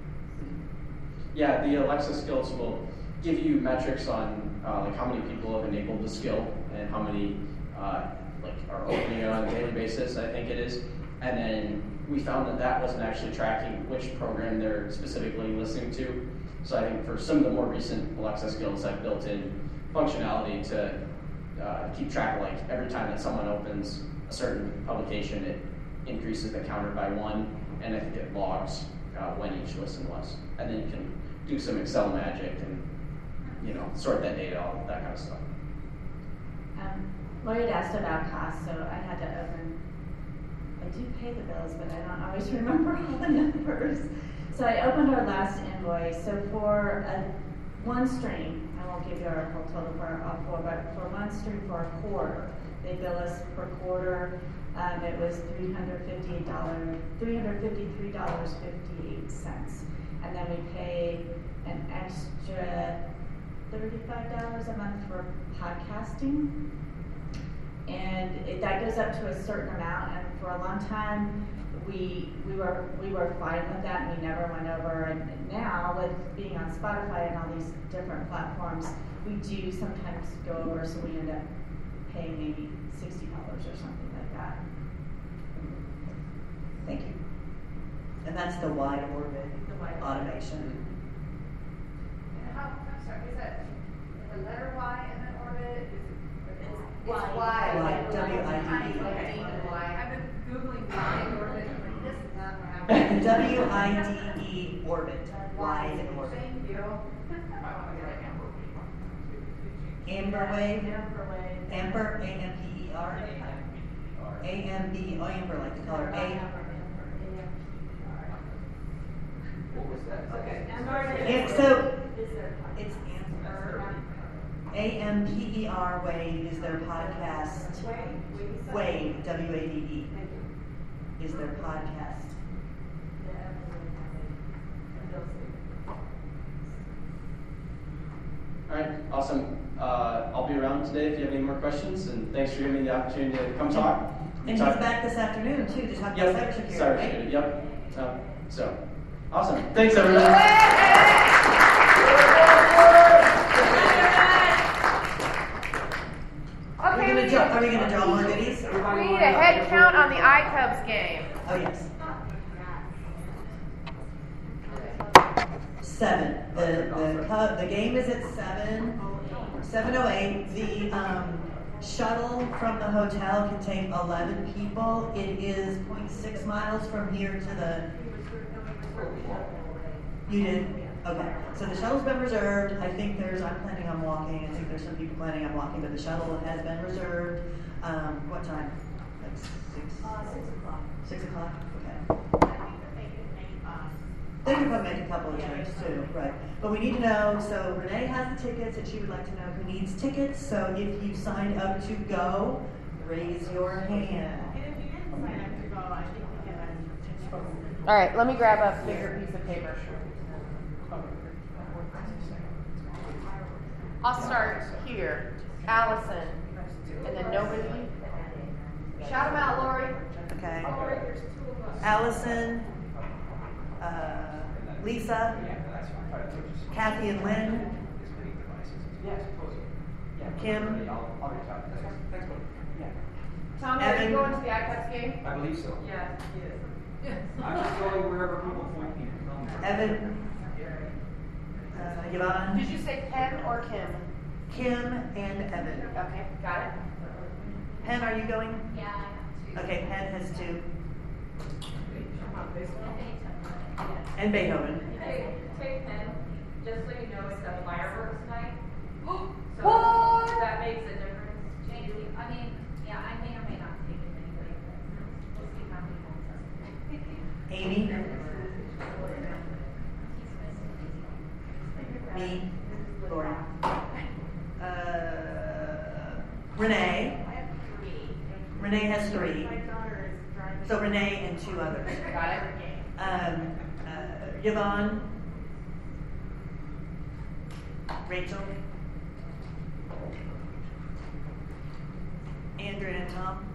[SPEAKER 3] Yeah, the Alexa skills will give you metrics on uh, like how many people have enabled the skill and how many uh, like are opening it on a daily basis, I think it is. And then we found that that wasn't actually tracking which program they're specifically listening to. So I think for some of the more recent Alexa skills, I've built in functionality to uh, keep track of like every time that someone opens a certain publication, it increases the counter by one, and I think it logs uh, when each listen was. And then you can do some Excel magic and you know sort that data, all that kind of stuff.
[SPEAKER 12] Um, Lori had asked about costs, so I had to open. I do pay the bills, but I don't always remember all the numbers. So I opened our last invoice. So for a, one stream, I won't give you our whole total for our four, but for one stream for a quarter, they bill us per quarter. Um, it was three hundred fifty-eight dollars, three hundred fifty-three dollars and fifty-eight cents, and then we pay an extra thirty-five dollars a month for podcasting. And it, that goes up to a certain amount, and for a long time, we we were we were fine with that, and we never went over. And now, with being on Spotify and all these different platforms, we do sometimes go over, so we end up paying maybe sixty dollars or something like that.
[SPEAKER 6] Thank you. And that's the Wide Orbit
[SPEAKER 12] The wide
[SPEAKER 6] automation.
[SPEAKER 7] And how, I'm sorry, is that the letter Y in the orbit? Is it, it's
[SPEAKER 12] Y.
[SPEAKER 7] Y.
[SPEAKER 6] Y,
[SPEAKER 7] like
[SPEAKER 6] W I D E.
[SPEAKER 7] tiny, like D and Y. I've been Googling Y orbit, I'm like, this is not what happened.
[SPEAKER 6] W I D E orbit. Wide orbit.
[SPEAKER 7] Thank you.
[SPEAKER 6] Amber Wave?
[SPEAKER 7] Amber Wave.
[SPEAKER 6] Amber, A M P E R? A M B, oh, Amber, like the color, A.
[SPEAKER 14] What was that?
[SPEAKER 7] Okay.
[SPEAKER 6] It, so,
[SPEAKER 7] Is there
[SPEAKER 6] it's Amber. A M P E R Wave is their podcast. Wave, W A V E, is their podcast.
[SPEAKER 3] All right, awesome. Uh, I'll be around today if you have any more questions, and thanks for giving me the opportunity to come talk.
[SPEAKER 6] And he's
[SPEAKER 3] talk.
[SPEAKER 6] back this afternoon too to talk about
[SPEAKER 3] Yep,
[SPEAKER 6] cybersecurity,
[SPEAKER 3] cybersecurity,
[SPEAKER 6] right?
[SPEAKER 3] yep. Uh, so, awesome. Thanks, everyone.
[SPEAKER 6] Are we
[SPEAKER 1] Okay, we
[SPEAKER 6] gonna
[SPEAKER 1] need,
[SPEAKER 6] draw, are we gonna draw more goodies?
[SPEAKER 1] we need a head count on the iCubs game.
[SPEAKER 6] Oh, yes. Seven. The, the, cu- the game is at seven, seven oh eight. The, um, shuttle from the hotel can take eleven people. It is zero point six miles from here to the, you did? Okay. So the shuttle's been reserved. I think there's, I'm planning on walking. I think there's some people planning on walking, but the shuttle has been reserved. Um, what time? Like six?
[SPEAKER 7] Uh, six o'clock.
[SPEAKER 6] Six o'clock? Okay.
[SPEAKER 7] I think that they could make, um,
[SPEAKER 6] They can probably make a couple of drinks too, right? But we need to know, so Renee has the tickets and she would like to know who needs tickets. So if you signed up to go, raise your hand.
[SPEAKER 7] and if you didn't sign up to go, I think we can.
[SPEAKER 1] All right, let me grab a bigger piece of paper. I'll start here. Allison, and then nobody. Shout them out, Lori.
[SPEAKER 6] Okay.
[SPEAKER 7] Lori, there's two of us.
[SPEAKER 6] Allison, uh, Lisa, Kathy and Lynn, Kim,
[SPEAKER 1] Tommy, are you going to the iCubs game?
[SPEAKER 14] I believe so.
[SPEAKER 7] Yeah, yes.
[SPEAKER 14] I'm just going wherever people point me.
[SPEAKER 6] Evan, uh, Yvonne,
[SPEAKER 1] Did you say Pen or Kim?
[SPEAKER 6] Kim, and Evan.
[SPEAKER 1] Okay, got it.
[SPEAKER 6] Penn, are you going?
[SPEAKER 7] Yeah, I have two.
[SPEAKER 6] Okay, Penn has two.
[SPEAKER 7] Yeah.
[SPEAKER 6] And Beethoven.
[SPEAKER 7] Hey, take pen, just so you know, it's a fireworks night. So
[SPEAKER 1] What?
[SPEAKER 7] that makes a difference. Maybe, I mean, yeah, I may or may not take it anyway, but we'll see how many votes.
[SPEAKER 6] Amy, me, Lori. Uh, Renee.
[SPEAKER 7] I have three.
[SPEAKER 6] Renee has three.
[SPEAKER 7] My daughter is driving.
[SPEAKER 6] So Renee and two others.
[SPEAKER 1] Got it.
[SPEAKER 6] Um, uh, Yvonne, Rachel, Andrew and Tom,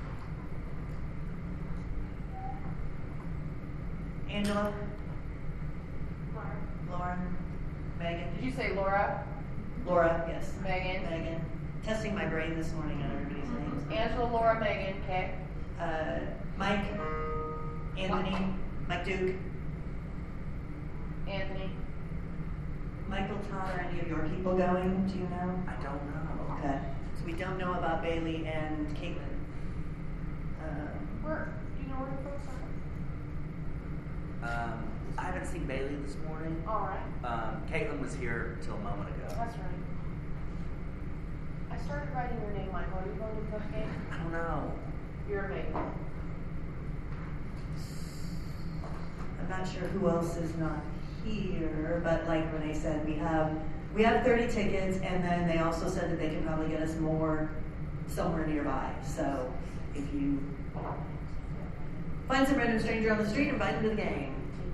[SPEAKER 6] Angela, Lauren, Megan.
[SPEAKER 1] Did you say Laura?
[SPEAKER 6] Laura, yes.
[SPEAKER 1] Megan.
[SPEAKER 6] Megan. Testing my brain this morning on everybody's names.
[SPEAKER 1] Angela, Laura, Megan, okay.
[SPEAKER 6] Uh, Mike, Anthony, Mike Duke,
[SPEAKER 1] Anthony.
[SPEAKER 6] Michael, Todd, are any of your people going? Do you know?
[SPEAKER 14] I don't know.
[SPEAKER 6] Okay. So we don't know about Bailey and Caitlin. Um,
[SPEAKER 1] Where? Do you know where the folks are?
[SPEAKER 14] Um, I haven't seen Bailey this morning.
[SPEAKER 1] All right.
[SPEAKER 14] Um, Caitlin was here till a moment ago.
[SPEAKER 1] That's right. I started writing your name, Michael. Are you going to the cook game?
[SPEAKER 14] I don't know.
[SPEAKER 1] You're amazing.
[SPEAKER 6] I'm not sure who else is not here, but like Renee said, we have we have thirty tickets, and then they also said that they can probably get us more somewhere nearby. So if you find some random stranger on the street, invite them to the game.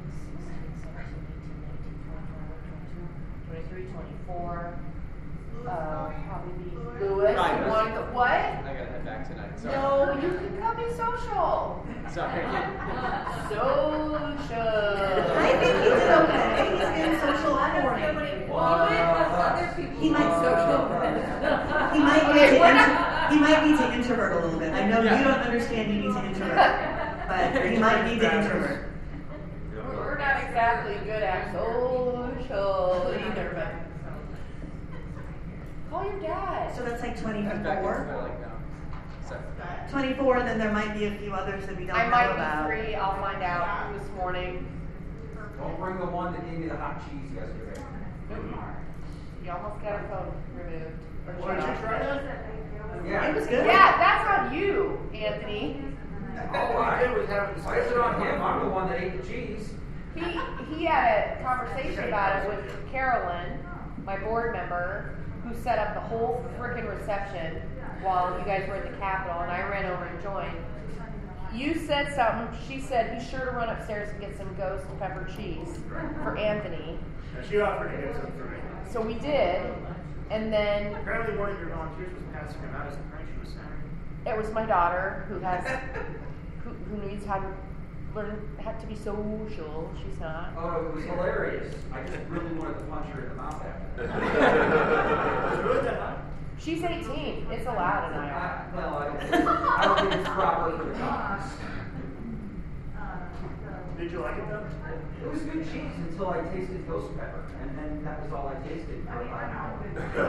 [SPEAKER 1] twenty-three, twenty-four. Uh, probably be Lewis.
[SPEAKER 15] Right.
[SPEAKER 1] You want to go? What?
[SPEAKER 15] I gotta head back tonight. Sorry.
[SPEAKER 1] No, you can come be social.
[SPEAKER 15] Sorry.
[SPEAKER 1] Social.
[SPEAKER 6] I think he did okay. He's been social all morning. He might social. He might need to intro- he might need to introvert a little bit. I know
[SPEAKER 15] Yeah.
[SPEAKER 6] you don't understand you need to introvert, but he might need to introvert.
[SPEAKER 1] We're not exactly good at social either, but call your dad.
[SPEAKER 6] So that's like
[SPEAKER 15] Head back into
[SPEAKER 6] twenty-four.
[SPEAKER 15] the lake now. Sorry.
[SPEAKER 6] twenty-four, and then there might be a few others that we don't
[SPEAKER 1] I
[SPEAKER 6] know
[SPEAKER 1] might
[SPEAKER 6] about.
[SPEAKER 1] be free. I'll find out this morning.
[SPEAKER 14] Don't bring the one that gave me the hot cheese yesterday.
[SPEAKER 1] She almost got her phone removed. Or
[SPEAKER 4] Why did you try that?
[SPEAKER 1] Yeah.
[SPEAKER 6] It was good.
[SPEAKER 1] Yeah, that's on you, Anthony.
[SPEAKER 4] All I did was have a discussion. Why is it on him? I'm the one that ate the cheese.
[SPEAKER 1] He he had a conversation about it with Carolyn, my board member, who set up the whole frickin' reception while you guys were at the Capitol, and I ran over and joined. You said something. She said, "Be sure to run upstairs and get some ghost pepper cheese for Anthony."
[SPEAKER 10] And she offered to get some for me.
[SPEAKER 1] So we did, and then
[SPEAKER 10] Apparently one of your volunteers was passing them out as a prank she was saying.
[SPEAKER 1] it was my daughter who has who, who needs how to learn how to be social. She's not.
[SPEAKER 15] Oh, it was hilarious. I just really wanted to punch her in the mouth after.
[SPEAKER 1] She's eighteen. It's allowed in Iowa.
[SPEAKER 15] I, well, I don't, think, I don't think it's proper for the dogs.
[SPEAKER 10] Did you like it though?
[SPEAKER 15] It was good cheese until I tasted ghost pepper, and then that was all I tasted for about an hour.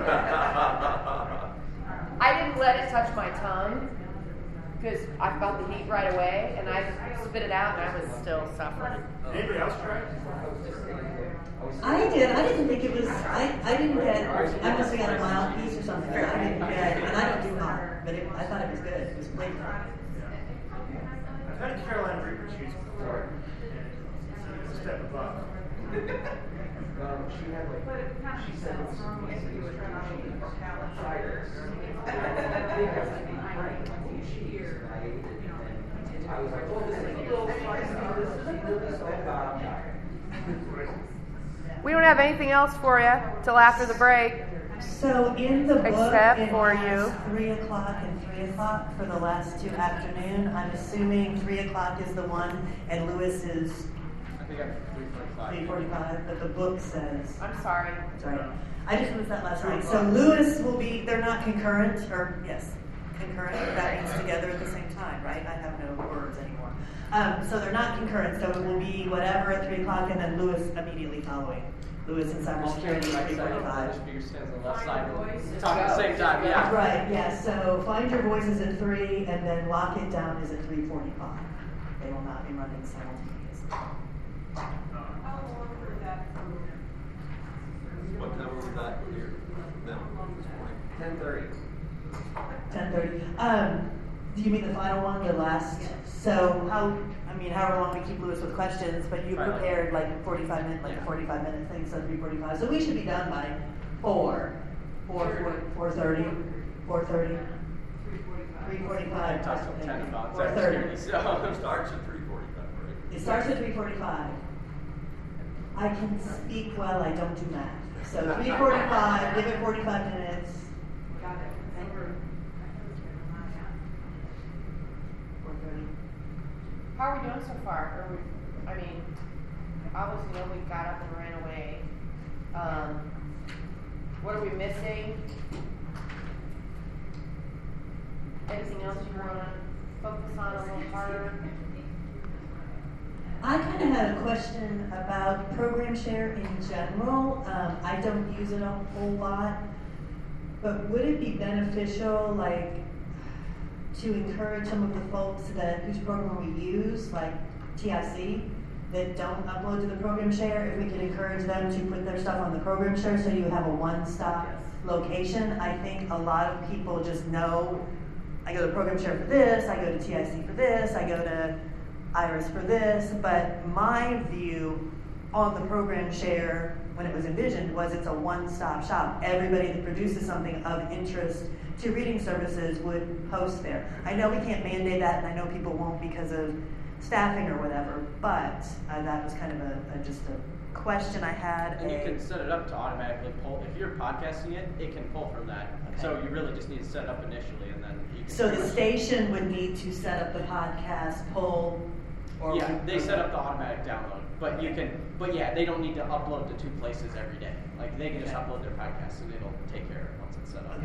[SPEAKER 1] I didn't let it touch my tongue because I felt the heat right away, and I just spit it out, and I was still suffering.
[SPEAKER 10] Anybody else try it?
[SPEAKER 6] I did. I didn't think it was. I, I didn't get. I must have got a mild piece or something. But I didn't get. And I don't do hot, but it, I thought it was good. It was flavorful.
[SPEAKER 10] I've had Carolina Reaper cheese before, and it's a step above.
[SPEAKER 15] Um, she had like, she said it was amazing. It was cheese. Tried this. And I think I was eating frank, like cheese, and I ate it, and I was like, oh, this is a little spicy. This is really so bad.
[SPEAKER 1] We don't have anything else for you till after the break.
[SPEAKER 6] So in the book,
[SPEAKER 1] Except
[SPEAKER 6] it
[SPEAKER 1] for
[SPEAKER 6] has
[SPEAKER 1] you.
[SPEAKER 6] three o'clock and three o'clock for the last two afternoon. I'm assuming three o'clock is the one, and Lewis is
[SPEAKER 15] I think I'm three forty-five.
[SPEAKER 6] three forty-five. But the book says.
[SPEAKER 1] I'm sorry.
[SPEAKER 6] Sorry, I just noticed that last night. So Lewis will be. They're not concurrent, or yes, concurrent. That means together at the same time, right? I have no words anymore. Um, so they're not concurrent. So it will be whatever at three o'clock, and then Lewis immediately following. Lewis and cybersecurity at three forty-five.
[SPEAKER 15] Speaker stands on the left side. Talk at the same time, yeah.
[SPEAKER 6] Right, yeah, so Find Your Voices at three, and then Lock It Down is at three forty-five. They will not be running simultaneously.
[SPEAKER 8] What time were we back here? No, this morning.
[SPEAKER 15] ten thirty.
[SPEAKER 6] ten thirty. Um, do you mean the final one, the last? So how, I mean, however long we keep Lewis with questions, but you
[SPEAKER 15] Right.
[SPEAKER 6] prepared like forty-five minute, like a forty-five minute thing, so three forty-five. So we should be done by four, four, four, four thirty, four thirty. three forty-five.
[SPEAKER 15] Talk till ten about
[SPEAKER 6] four thirty.
[SPEAKER 15] cybersecurity, so.
[SPEAKER 8] It starts at three forty-five, right?
[SPEAKER 6] It starts at three forty-five. I can speak well, I don't do math. So three forty-five, give it forty-five minutes.
[SPEAKER 1] Got it.
[SPEAKER 6] four thirty.
[SPEAKER 1] How are we doing so far? Are we, I mean, obviously nobody got up and ran away. Um, what are we missing? Anything else you want to focus on a little harder?
[SPEAKER 6] I kind of had a question about program share in general. Um, I don't use it a whole lot, but would it be beneficial, like, to encourage some of the folks that whose program we use, like T I C, that don't upload to the program share, if we could encourage them to put their stuff on the program share so you have a one-stop location? I think a lot of people just know, I go to program share for this, I go to T I C for this, I go to Iris for this, but my view on the program share when it was envisioned was it's a one-stop shop. Everybody that produces something of interest to reading services would post there. I know we can't mandate that, and I know people won't because of staffing or whatever, but uh, that was kind of a, a just a question I had.
[SPEAKER 16] And you
[SPEAKER 6] a,
[SPEAKER 16] can set it up to automatically pull. If you're podcasting it, it can pull from that.
[SPEAKER 6] Okay.
[SPEAKER 16] So you really just need to set it up initially, and then you can.
[SPEAKER 6] So the
[SPEAKER 16] pretty much-
[SPEAKER 6] station would need to set up the podcast poll. Or
[SPEAKER 16] Yeah,
[SPEAKER 6] we-
[SPEAKER 16] they set up the automatic download, but you can. But yeah, they don't need to upload to two places every day. Like they can just
[SPEAKER 6] Okay.
[SPEAKER 16] upload their podcast, and it'll take care of it once it's set up.
[SPEAKER 6] Okay.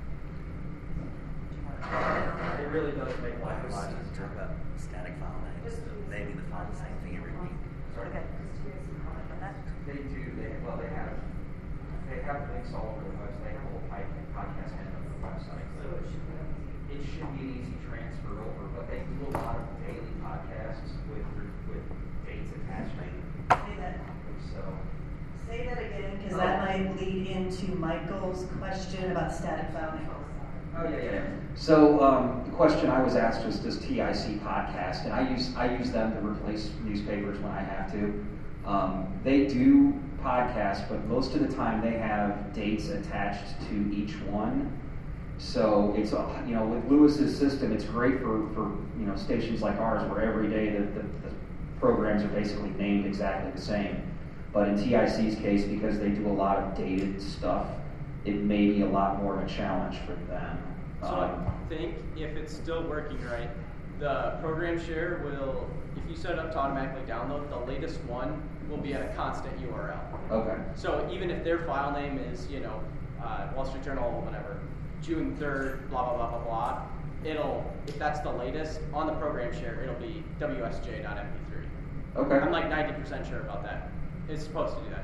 [SPEAKER 14] It really does make life a lot easier. Talk about static file names, naming the file the same thing every week.
[SPEAKER 6] Okay.
[SPEAKER 17] They do, they, well, they have, they have links all over the website, they have a whole pi- podcast menu on the website. So it should, it should be an easy transfer over, but they do a lot of daily podcasts with, with dates attached. So.
[SPEAKER 6] Say that again, because that might lead into Michael's question about static filing.
[SPEAKER 17] Oh, yeah, yeah.
[SPEAKER 9] So um, the question I was asked was, does T I C podcast? And I use I use them to replace newspapers when I have to. Um, they do podcasts, but most of the time they have dates attached to each one. So it's a, you know, with Lewis's system, it's great for, for you know stations like ours where every day the, the, the programs are basically named exactly the same. But in T I C's case, because they do a lot of dated stuff, it may be a lot more of a challenge for them.
[SPEAKER 16] So
[SPEAKER 9] Um,
[SPEAKER 16] I think if it's still working right, the program share will, if you set it up to automatically download, the latest one will be at a constant U R L.
[SPEAKER 9] Okay.
[SPEAKER 16] So even if their file name is, you know, uh, Wall Street Journal, whatever, June third, blah, blah, blah, blah, blah, it'll, if that's the latest, on the program share, it'll be W S J dot M P three.
[SPEAKER 9] Okay.
[SPEAKER 16] I'm like ninety percent sure about that. It's supposed to do that.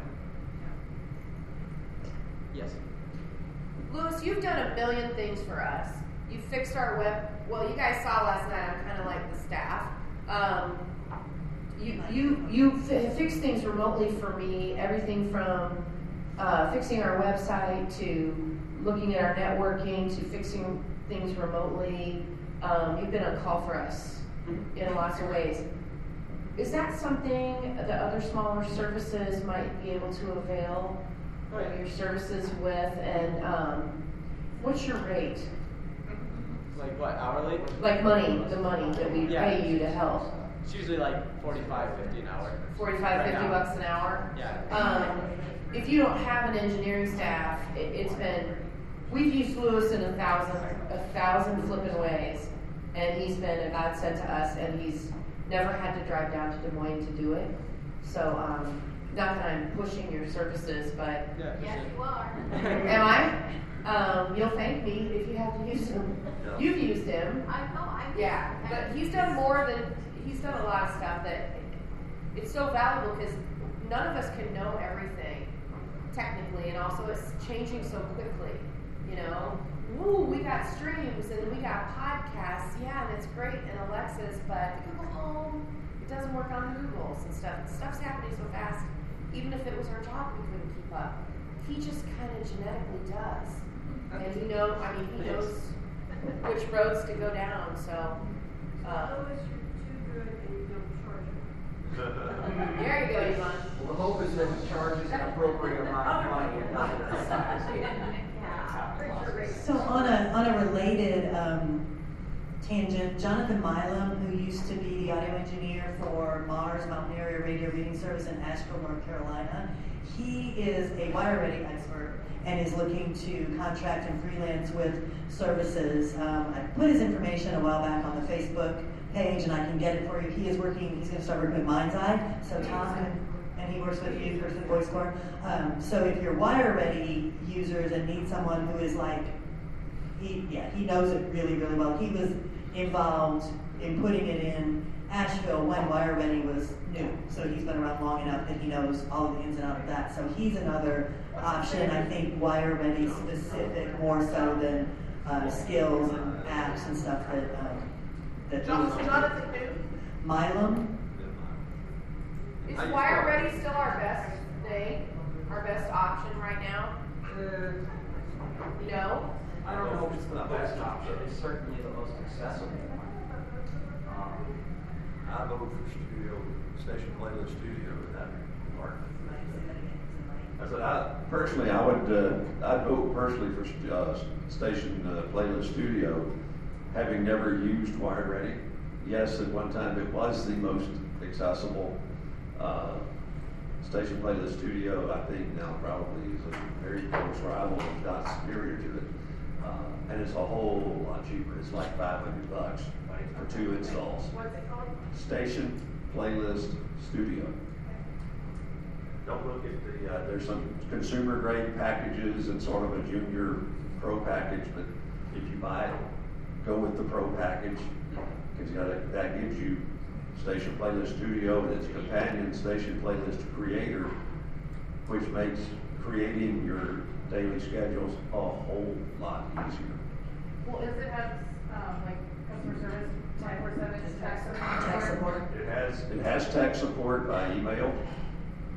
[SPEAKER 16] Yes.
[SPEAKER 1] Lewis, you've done a million things for us. You fixed our web. Well, you guys saw last night. I'm kind of like the staff. Um, you you you f- fixed things remotely for me. Everything from uh, fixing our website to looking at our networking to fixing things remotely. Um, you've been on call for us in lots of ways. Is that something that other smaller services might be able to avail of your services with? And um, what's your rate?
[SPEAKER 16] Like what, hourly?
[SPEAKER 1] Like money, the money that we
[SPEAKER 16] Yeah.
[SPEAKER 1] pay you to help.
[SPEAKER 16] It's usually like forty-five, fifty an hour.
[SPEAKER 1] forty-five,
[SPEAKER 16] Right
[SPEAKER 1] fifty
[SPEAKER 16] now.
[SPEAKER 1] bucks an hour?
[SPEAKER 16] Yeah.
[SPEAKER 1] Um, if you don't have an engineering staff, it, it's been, we've used Lewis in a thousand, a thousand flippin' ways. And he's been a godsend to us, and he's never had to drive down to Des Moines to do it. So, um, not that I'm pushing your services, but.
[SPEAKER 16] Yeah,
[SPEAKER 7] Yes, you are.
[SPEAKER 1] Am I? Um, you'll thank me if you have to use him.
[SPEAKER 7] Yeah.
[SPEAKER 1] You've used him.
[SPEAKER 7] I know, I.
[SPEAKER 1] Yeah, but he's done more than, he's done a lot of stuff that, it's so valuable because none of us can know everything technically, and also it's changing so quickly, you know? Woo, we got streams and we got podcasts, yeah, and it's great in Alexa's, but the Google Home, it doesn't work on the Googles and stuff. Stuff's happening so fast, even if it was our job, we couldn't keep up. He just kind of genetically does. And he know, I mean, he knows which roads to go down, so. Uh, there you go, Yvonne.
[SPEAKER 17] Well, the hope is that he charges an appropriate amount of money and not the size.
[SPEAKER 6] So on a on a related um, tangent, Jonathan Milam, who used to be the audio engineer for Mars Mountain Area Radio Reading Service in Asheville, North Carolina, he is a wire-ready expert and is looking to contract and freelance with services. Um, I put his information a while back on the Facebook page, and I can get it for you. He is working, he's going to start working with Mind's Eye, so Tom, and, and he works with you, for the Voice Corps. Um, so if you're wire-ready users and need someone who is like, he, yeah, he knows it really, really well. He was involved in putting it in Asheville when wire-ready was new. So he's been around long enough that he knows all of the ins and outs of that. So he's another option, I think, wire-ready specific more so than uh, skills and apps and stuff that um, that
[SPEAKER 1] Jonathan, Jonathan who?
[SPEAKER 6] Milam.
[SPEAKER 1] Is Wire Ready still our best thing, our best option right now?
[SPEAKER 17] Uh,
[SPEAKER 1] No?
[SPEAKER 17] I don't know if it's the best option, it's certainly the most accessible. Um,
[SPEAKER 4] I vote for studio, station playlist studio with that part.
[SPEAKER 8] I said, I, personally, I would, uh, I'd vote personally for, uh, station, uh, playlist studio, having never used Wire Ready. Yes, at one time it was the most accessible, uh, station playlist studio. I think now probably is a very close rival, if not superior to it. Uh, and it's a whole lot cheaper. It's like five hundred bucks for two installs.
[SPEAKER 1] What's it called?
[SPEAKER 8] Station Playlist Studio. Don't look at the, uh, there's some consumer grade packages and sort of a junior pro package, but if you buy it, go with the pro package, because that gives you Station Playlist Studio and its companion Station Playlist Creator, which makes creating your daily schedules a whole lot easier.
[SPEAKER 7] Well, does it have, um, like, customer service, twenty-four seven, tech support?
[SPEAKER 6] Tech support.
[SPEAKER 8] It has, it has tech support by email.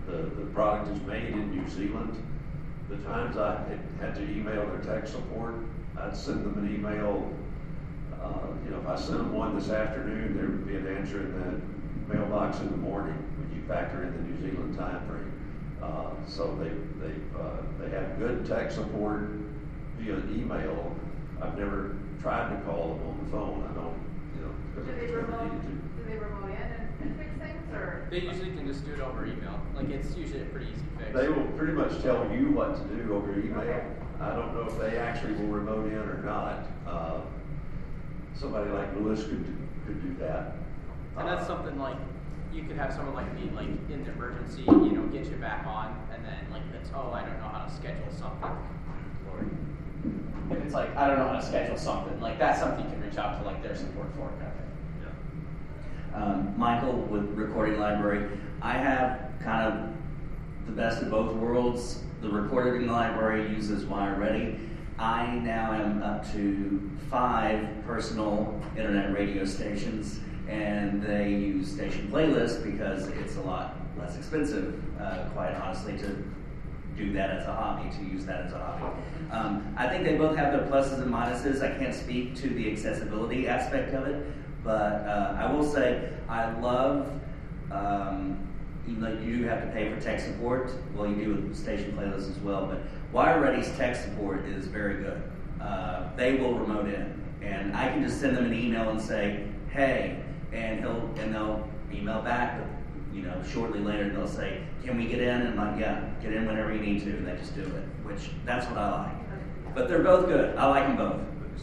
[SPEAKER 8] the, the product is made in New Zealand. The times I had, had to email their tech support, I'd send them an email. Uh, you know, if I sent them one this afternoon, there would be an answer in the mailbox in the morning when you factor in the New Zealand time frame. Uh, so they they uh, they have good tech support via email. I've never tried to call them on the phone. I don't, you know, because
[SPEAKER 7] Do
[SPEAKER 8] I've
[SPEAKER 7] they
[SPEAKER 8] never
[SPEAKER 7] remote,
[SPEAKER 8] needed to.
[SPEAKER 7] do they remote in and, and fix things, or?
[SPEAKER 16] They usually can just do it over email. Like, it's usually a pretty easy fix.
[SPEAKER 8] They will pretty much tell you what to do over email.
[SPEAKER 7] Okay.
[SPEAKER 8] I don't know if they actually will remote in or not. Uh, somebody like Lewis could do, could do that.
[SPEAKER 16] And that's
[SPEAKER 8] Uh,
[SPEAKER 16] something like, you could have someone like me, like, in the emergency, you know, get you back on, and then, like, it's, oh, I don't know how to schedule something. Lord. If it's like, I don't know how to schedule something, like, that's something you can reach out to, like, their support for, kind of thing.
[SPEAKER 18] Um, Michael with Recording Library. I have kind of the best of both worlds. The Recording Library uses WireReady. I now am up to five personal internet radio stations, and they use Station Playlist because it's a lot less expensive, uh, quite honestly, to do that as a hobby, to use that as a hobby. Um, I think they both have their pluses and minuses. I can't speak to the accessibility aspect of it, but uh, I will say I love, um, even though you do have to pay for tech support, well, you do with Station Playlist as well, but WireReady's tech support is very good. Uh, they will remote in, and I can just send them an email and say, hey, and he'll and they'll email back, you know, shortly later they'll say, can we get in? And I'm like, yeah, get in whenever you need to, and they just do it, which that's what I like. But they're both good. I like them both.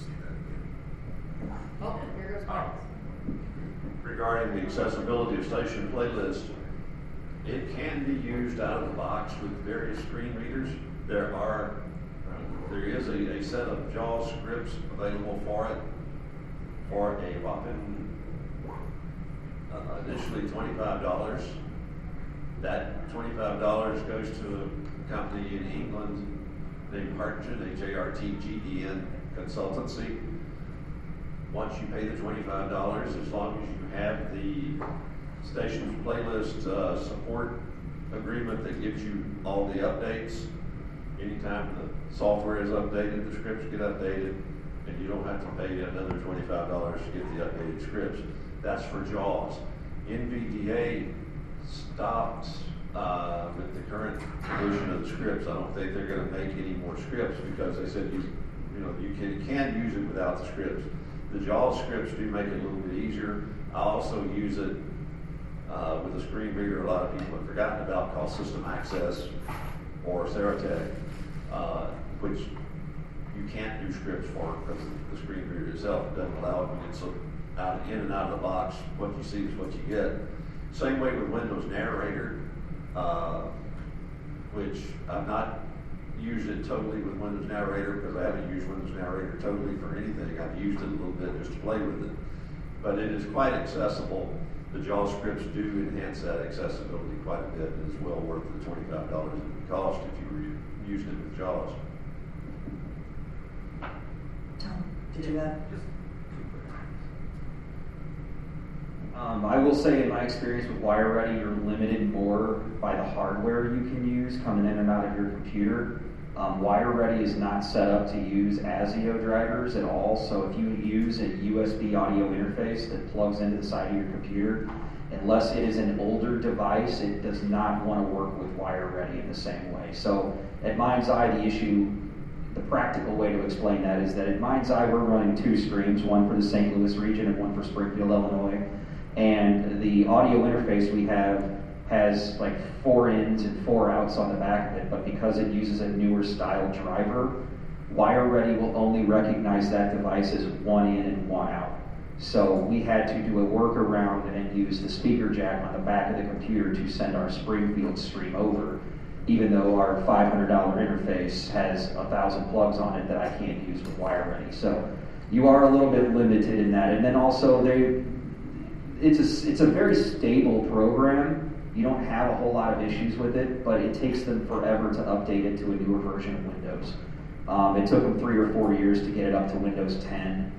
[SPEAKER 1] Oh, here goes Mark.
[SPEAKER 8] Regarding the accessibility of Station Playlist, it can be used out of the box with various screen readers. There are, there is a, a set of JAWS scripts available for it for a whopping uh, initially twenty-five dollars. That twenty-five dollars goes to a company in England named Hartgen, H A R T G E N Consultancy. Once you pay the twenty-five dollars, as long as you have the Station Playlist uh, support agreement that gives you all the updates, anytime the software is updated, the scripts get updated, and you don't have to pay another twenty-five dollars to get the updated scripts. That's for JAWS. N V D A stopped uh, with the current version of the scripts. I don't think they're going to make any more scripts because they said you, you know, you can, can use it without the scripts. The JAWS scripts do make it a little bit easier. I also use it uh, with a screen reader a lot of people have forgotten about called System Access or Ceratec, uh, which you can't do scripts for because the screen reader itself doesn't allow it when it's out in and out of the box. What you see is what you get. Same way with Windows Narrator, uh, which I've not used it totally with Windows Narrator because I haven't used Windows Narrator totally for anything. I've used it a little bit just to play with it. But it is quite accessible. The JAWS scripts do enhance that accessibility quite a bit, and it's well worth the twenty-five dollars it would cost if you were using it with JAWS.
[SPEAKER 6] Tom, did you have?
[SPEAKER 9] Um, I will say in my experience with WireReady, you're limited more by the hardware you can use coming in and out of your computer. Um, WireReady is not set up to use ASIO drivers at all, so if you use a U S B audio interface that plugs into the side of your computer, unless it is an older device, it does not want to work with WireReady in the same way. So at Mind's Eye, the issue, the practical way to explain that is that at Mind's Eye, we're running two streams, one for the Saint Louis region and one for Springfield, Illinois. And the audio interface we have has like four ins and four outs on the back of it, but because it uses a newer style driver, WireReady will only recognize that device as one in and one out. So we had to do a workaround and use the speaker jack on the back of the computer to send our Springfield stream over, even though our five hundred dollars interface has a thousand plugs on it that I can't use with WireReady. So you are a little bit limited in that. And then also they, it's a, it's a very stable program. You don't have a whole lot of issues with it, but it takes them forever to update it to a newer version of Windows. Um, it took them three or four years to get it up to Windows ten.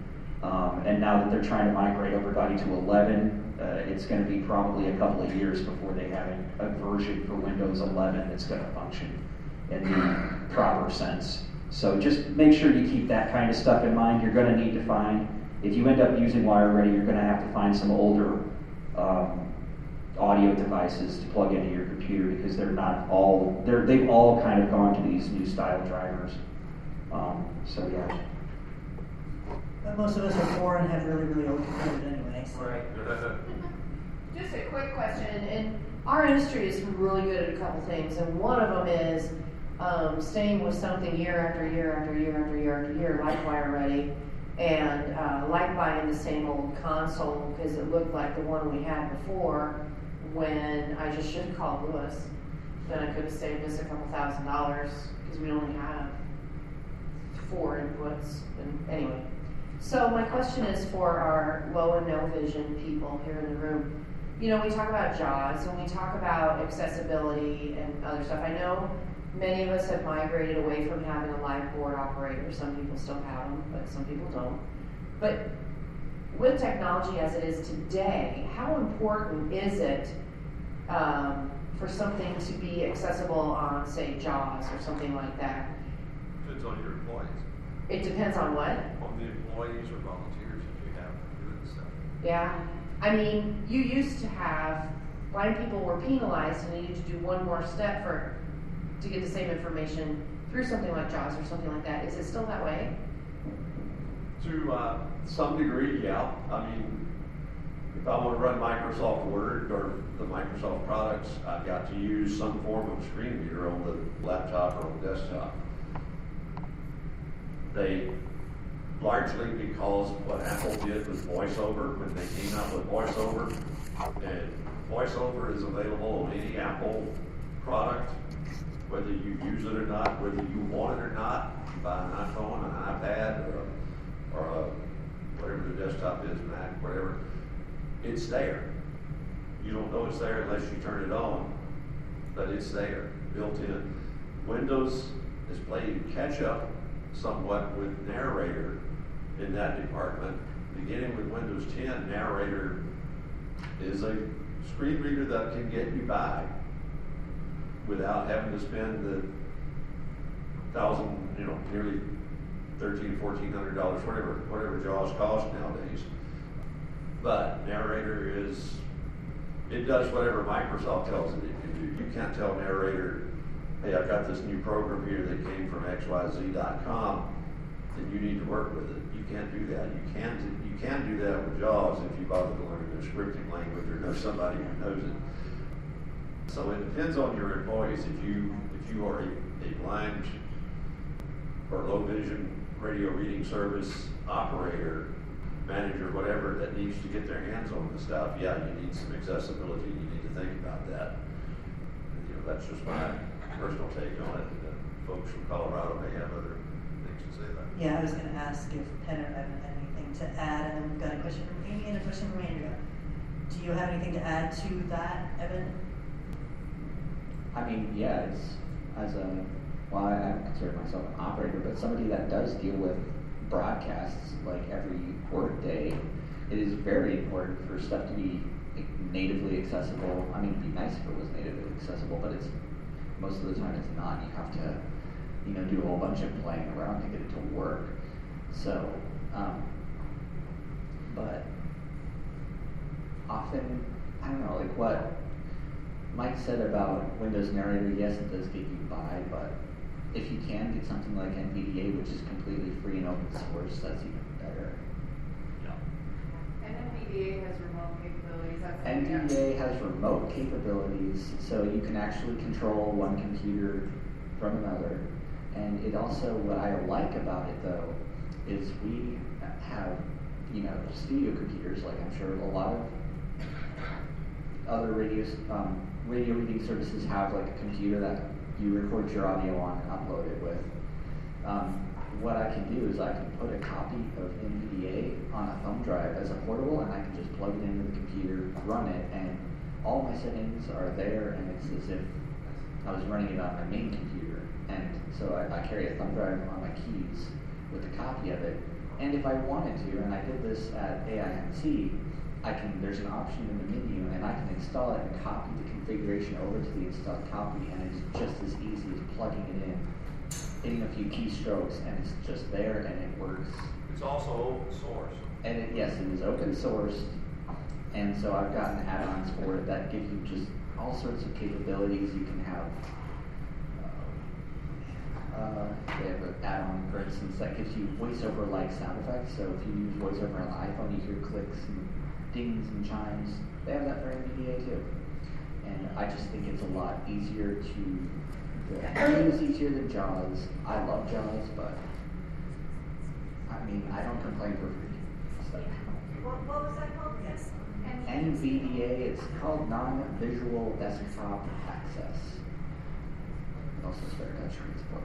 [SPEAKER 9] Um, and now that they're trying to migrate everybody to eleven, uh, it's going to be probably a couple of years before they have a, a version for Windows eleven that's going to function in the proper sense. So just make sure you keep that kind of stuff in mind. You're going to need to find, if you end up using WireReady, you're going to have to find some older um, audio devices to plug into your computer because they're not all, they're, they've all kind of gone to these new style drivers. Um, so yeah.
[SPEAKER 6] But most of us are poor and have really, really old computers anyway. So.
[SPEAKER 4] Right.
[SPEAKER 1] Just a quick question, and our industry is really good at a couple things, and one of them is um, staying with something year after year after year after year after year, like WireReady, and uh, like buying the same old console because it looked like the one we had before. When I just should have called Lewis, then I could have saved us a couple thousand dollars because we only have four inputs. And anyway, so my question is for our low and no vision people here in the room. You know, we talk about JAWS and we talk about accessibility and other stuff. I know many of us have migrated away from having a live board operator. Some people still have them, but some people don't. But with technology as it is today, how important is it um, for something to be accessible on, say, JAWS or something like that?
[SPEAKER 4] Depends on your employees.
[SPEAKER 1] It depends on what?
[SPEAKER 4] On the employees or volunteers that you have doing stuff.
[SPEAKER 1] Yeah. I mean, you used to have blind people were penalized and needed to do one more step for to get the same information through something like JAWS or something like that. Is it still that way?
[SPEAKER 8] To uh, some degree, yeah. I mean, if I want to run Microsoft Word or the Microsoft products, I've got to use some form of screen reader on the laptop or on the desktop. They, largely because of what Apple did with VoiceOver, when they came out with VoiceOver, and VoiceOver is available on any Apple product, whether you use it or not, whether you want it or not. You buy an iPhone, an iPad, or a or a, whatever the desktop is, Mac, whatever, it's there. You don't know it's there unless you turn it on, but it's there, built in. Windows is playing catch up somewhat with Narrator in that department. Beginning with Windows ten, Narrator is a screen reader that can get you by without having to spend the thousand, you know, nearly thirteen, fourteen hundred dollars, whatever, whatever JAWS cost nowadays. But Narrator is, it does whatever Microsoft tells it it can do. You can't tell Narrator, hey, I've got this new program here that came from X Y Z dot com, and you need to work with it. You can't do that. You can do, you can do that with JAWS if you bother to learn the scripting language or know somebody who knows it. So it depends on your employees. If you if you are a, a blind or low vision radio reading service operator, manager, whatever, that needs to get their hands on the stuff, yeah, you need some accessibility. You need to think about that. And, you know, that's just my personal take on it. And folks from Colorado may have other things to say about it.
[SPEAKER 6] Yeah, I was going to ask if Penn or Evan had anything to add, and then we've got a question from Amy and a question from Andrea. Do you have anything to add to that, Evan?
[SPEAKER 9] I mean, yeah, it's as a, well, I don't consider myself an operator, but somebody that does deal with broadcasts like every work day, it is very important for stuff to be natively accessible. I mean, it'd be nice if it was natively accessible, but it's most of the time it's not. You have to, you know, do a whole bunch of playing around to get it to work. So, um, but often, I don't know, like what Mike said about Windows Narrator, yes, it does get you by, but if you can get something like N V D A, which is completely free and open source, that's even better.
[SPEAKER 7] Yeah. And N V D A has remote capabilities. That's
[SPEAKER 9] N V D A has remote capabilities, so you can actually control one computer from another. And it also, what I like about it though, is we have, you know, studio computers, like I'm sure a lot of other radio, um, radio reading services have, like a computer that you record your audio on and upload it with. Um, what I can do is I can put a copy of N V D A on a thumb drive as a portable, and I can just plug it into the computer, run it, and all my settings are there, and it's as if I was running it on my main computer. And so I, I carry a thumb drive on my keys with a copy of it, and if I wanted to, and I did this at A I M T, I can, there's an option in the menu, and I can install it and copy the configuration over to the installed copy, and it's just as easy as plugging it in, hitting a few keystrokes, and it's just there, and it works.
[SPEAKER 4] It's also open source.
[SPEAKER 9] And it, yes, it is open source, and so I've gotten add-ons for it that give you just all sorts of capabilities. You can have, uh, uh, they have an add-on, for instance, that gives you voiceover-like sound effects. So if you use voiceover on the iPhone, you hear clicks and dings and chimes. They have that for N V D A too. And I just think it's a lot easier to, the use easier than JAWS. I love JAWS, but I mean, I don't complain for free. So.
[SPEAKER 6] What, what was that called? Yes.
[SPEAKER 9] N V D A, it's called Non-Visual Desktop Access. It also spare touchscreen support.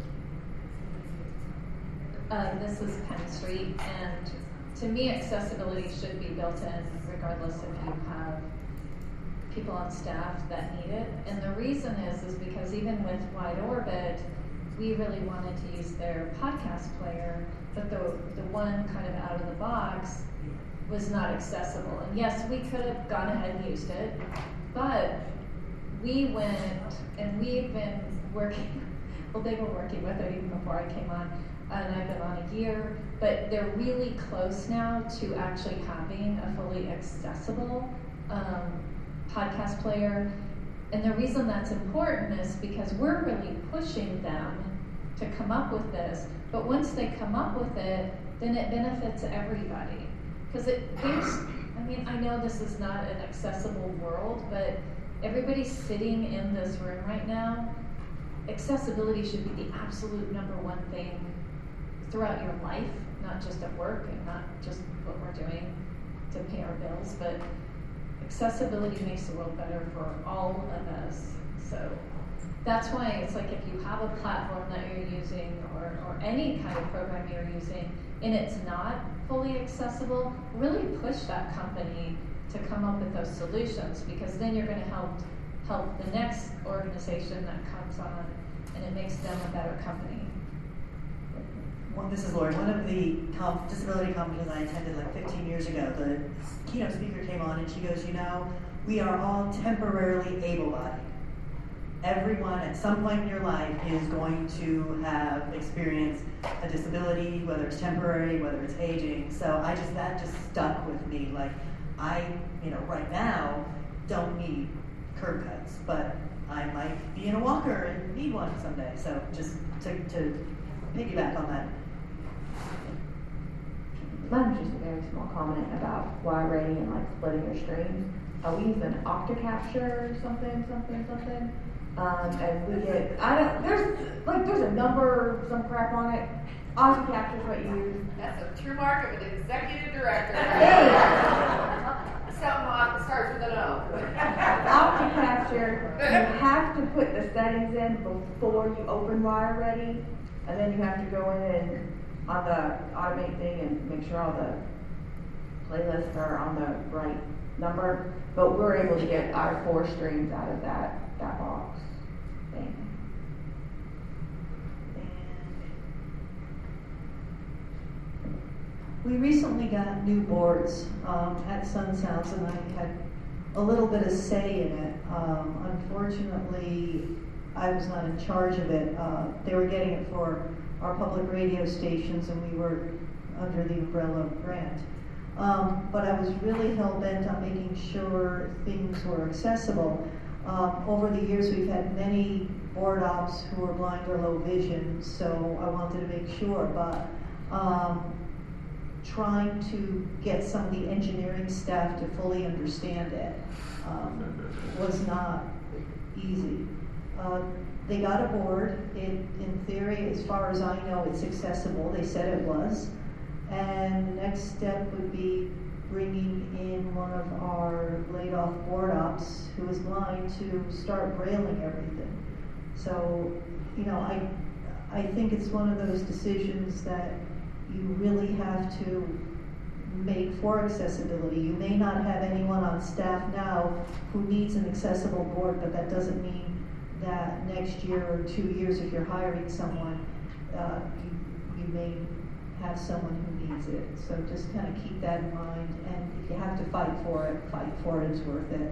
[SPEAKER 13] Uh, this is Penn Street, and to me, accessibility should be built in regardless if you have people on staff that need it. And the reason is, is because even with Wide Orbit, we really wanted to use their podcast player, but the, the one kind of out of the box was not accessible. And yes, we could have gone ahead and used it, but we went, and we've been working, well, they were working with it even before I came on, and I've been on a year, but they're really close now to actually having a fully accessible um, podcast player. And the reason that's important is because we're really pushing them to come up with this, but once they come up with it, then it benefits everybody. Because it gives, I mean, I know this is not an accessible world, but everybody sitting in this room right now, accessibility should be the absolute number one thing throughout your life, not just at work and not just what we're doing to pay our bills, but accessibility makes the world better for all of us. So that's why it's like if you have a platform that you're using or, or any kind of program you're using and it's not fully accessible, really push that company to come up with those solutions, because then you're going to help help the next organization that comes on, and it makes them a better company.
[SPEAKER 6] Well, this is Lori. One of the conf- disability conferences I attended like fifteen years ago, the keynote speaker came on and she goes, you know, we are all temporarily able-bodied. Everyone at some point in your life is going to have experienced a disability, whether it's temporary, whether it's aging. So I just, that just stuck with me. Like, I, you know, right now don't need curb cuts, but I might be in a walker and need one someday. So just to, to piggyback on that.
[SPEAKER 19] Mine's just a very small comment about wire rating and like splitting your streams. Uh, we use an Octacapture something, something, something. Um, and we get, I don't, there's, like, there's a number, some crap on it. Octacapture is what you use.
[SPEAKER 1] That's a true mark of an executive director.
[SPEAKER 19] Hey!
[SPEAKER 1] Something off starts with an O.
[SPEAKER 19] Octacapture, you have to put the settings in before you open Wire Ready, and then you have to go in and on the automate thing and make sure all the playlists are on the right number. But we're able to get our four streams out of that, that box thing.
[SPEAKER 5] We recently got new boards um, at Sun Sounds, and I had a little bit of say in it. Um, unfortunately, I was not in charge of it. Uh, they were getting it for our public radio stations, and we were under the umbrella grant. Um, but I was really hell-bent on making sure things were accessible. Um, over the years, we've had many board ops who are blind or low vision, so I wanted to make sure. But um, trying to get some of the engineering staff to fully understand it um, was not easy. Uh, they got a board. It, in theory, as far as I know, it's accessible. They said it was. And the next step would be bringing in one of our laid-off board ops who is blind to start brailing everything. So, you know, I, I think it's one of those decisions that you really have to make for accessibility. You may not have anyone on staff now who needs an accessible board, but that doesn't mean that next year or two years, if you're hiring someone, uh, you, you may have someone who needs it. So just kind of keep that in mind, and if you have to fight for it, fight for it, it's worth it.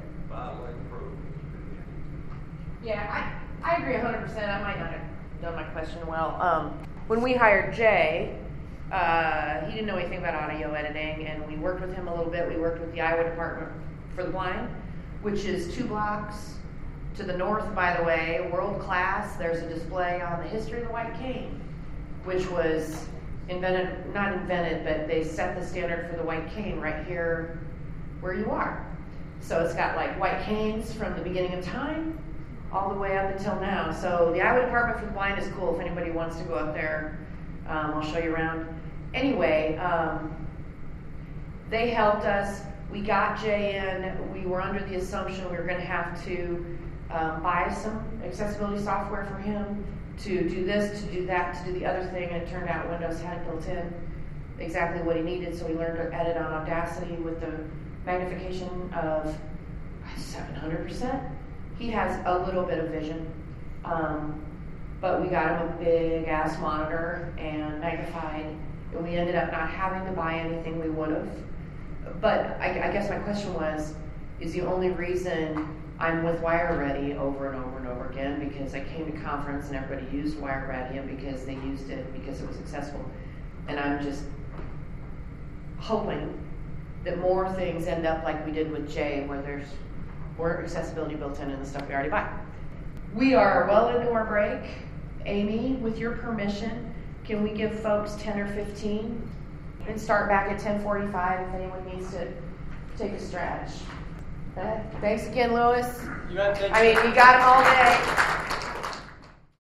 [SPEAKER 1] Yeah, I, I agree one hundred percent. I might not have done my question well. Um, when we hired Jay, uh, he didn't know anything about audio editing, and we worked with him a little bit. We worked with the Iowa Department for the Blind, which is two blocks to the north, by the way, world class. There's a display on the history of the white cane, which was invented, not invented, but they set the standard for the white cane right here where you are. So it's got like white canes from the beginning of time all the way up until now. So the Iowa Department for the Blind is cool if anybody wants to go up there. Um, I'll show you around. Anyway, um, they helped us. We got Jay in. We were under the assumption we were going to have to um, buy some accessibility software for him to do this, to do that, to do the other thing, and it turned out Windows had built in exactly what he needed, so he learned to edit on Audacity with the magnification of seven hundred percent. He has a little bit of vision, um, but we got him a big ass monitor and magnified, and we ended up not having to buy anything we would have. But I, I guess my question was, is the only reason I'm with WireReady over and over and over again because I came to conference and everybody used WireReady and because they used it because it was accessible. And I'm just hoping that more things end up like we did with Jay, where there's more accessibility built in and the stuff we already buy. We are well into our break. Amy, with your permission, can we give folks ten or fifteen and start back at ten forty-five if anyone needs to take a stretch? Okay. Thanks again, Louis.
[SPEAKER 16] You got
[SPEAKER 1] I mean, you got him all day.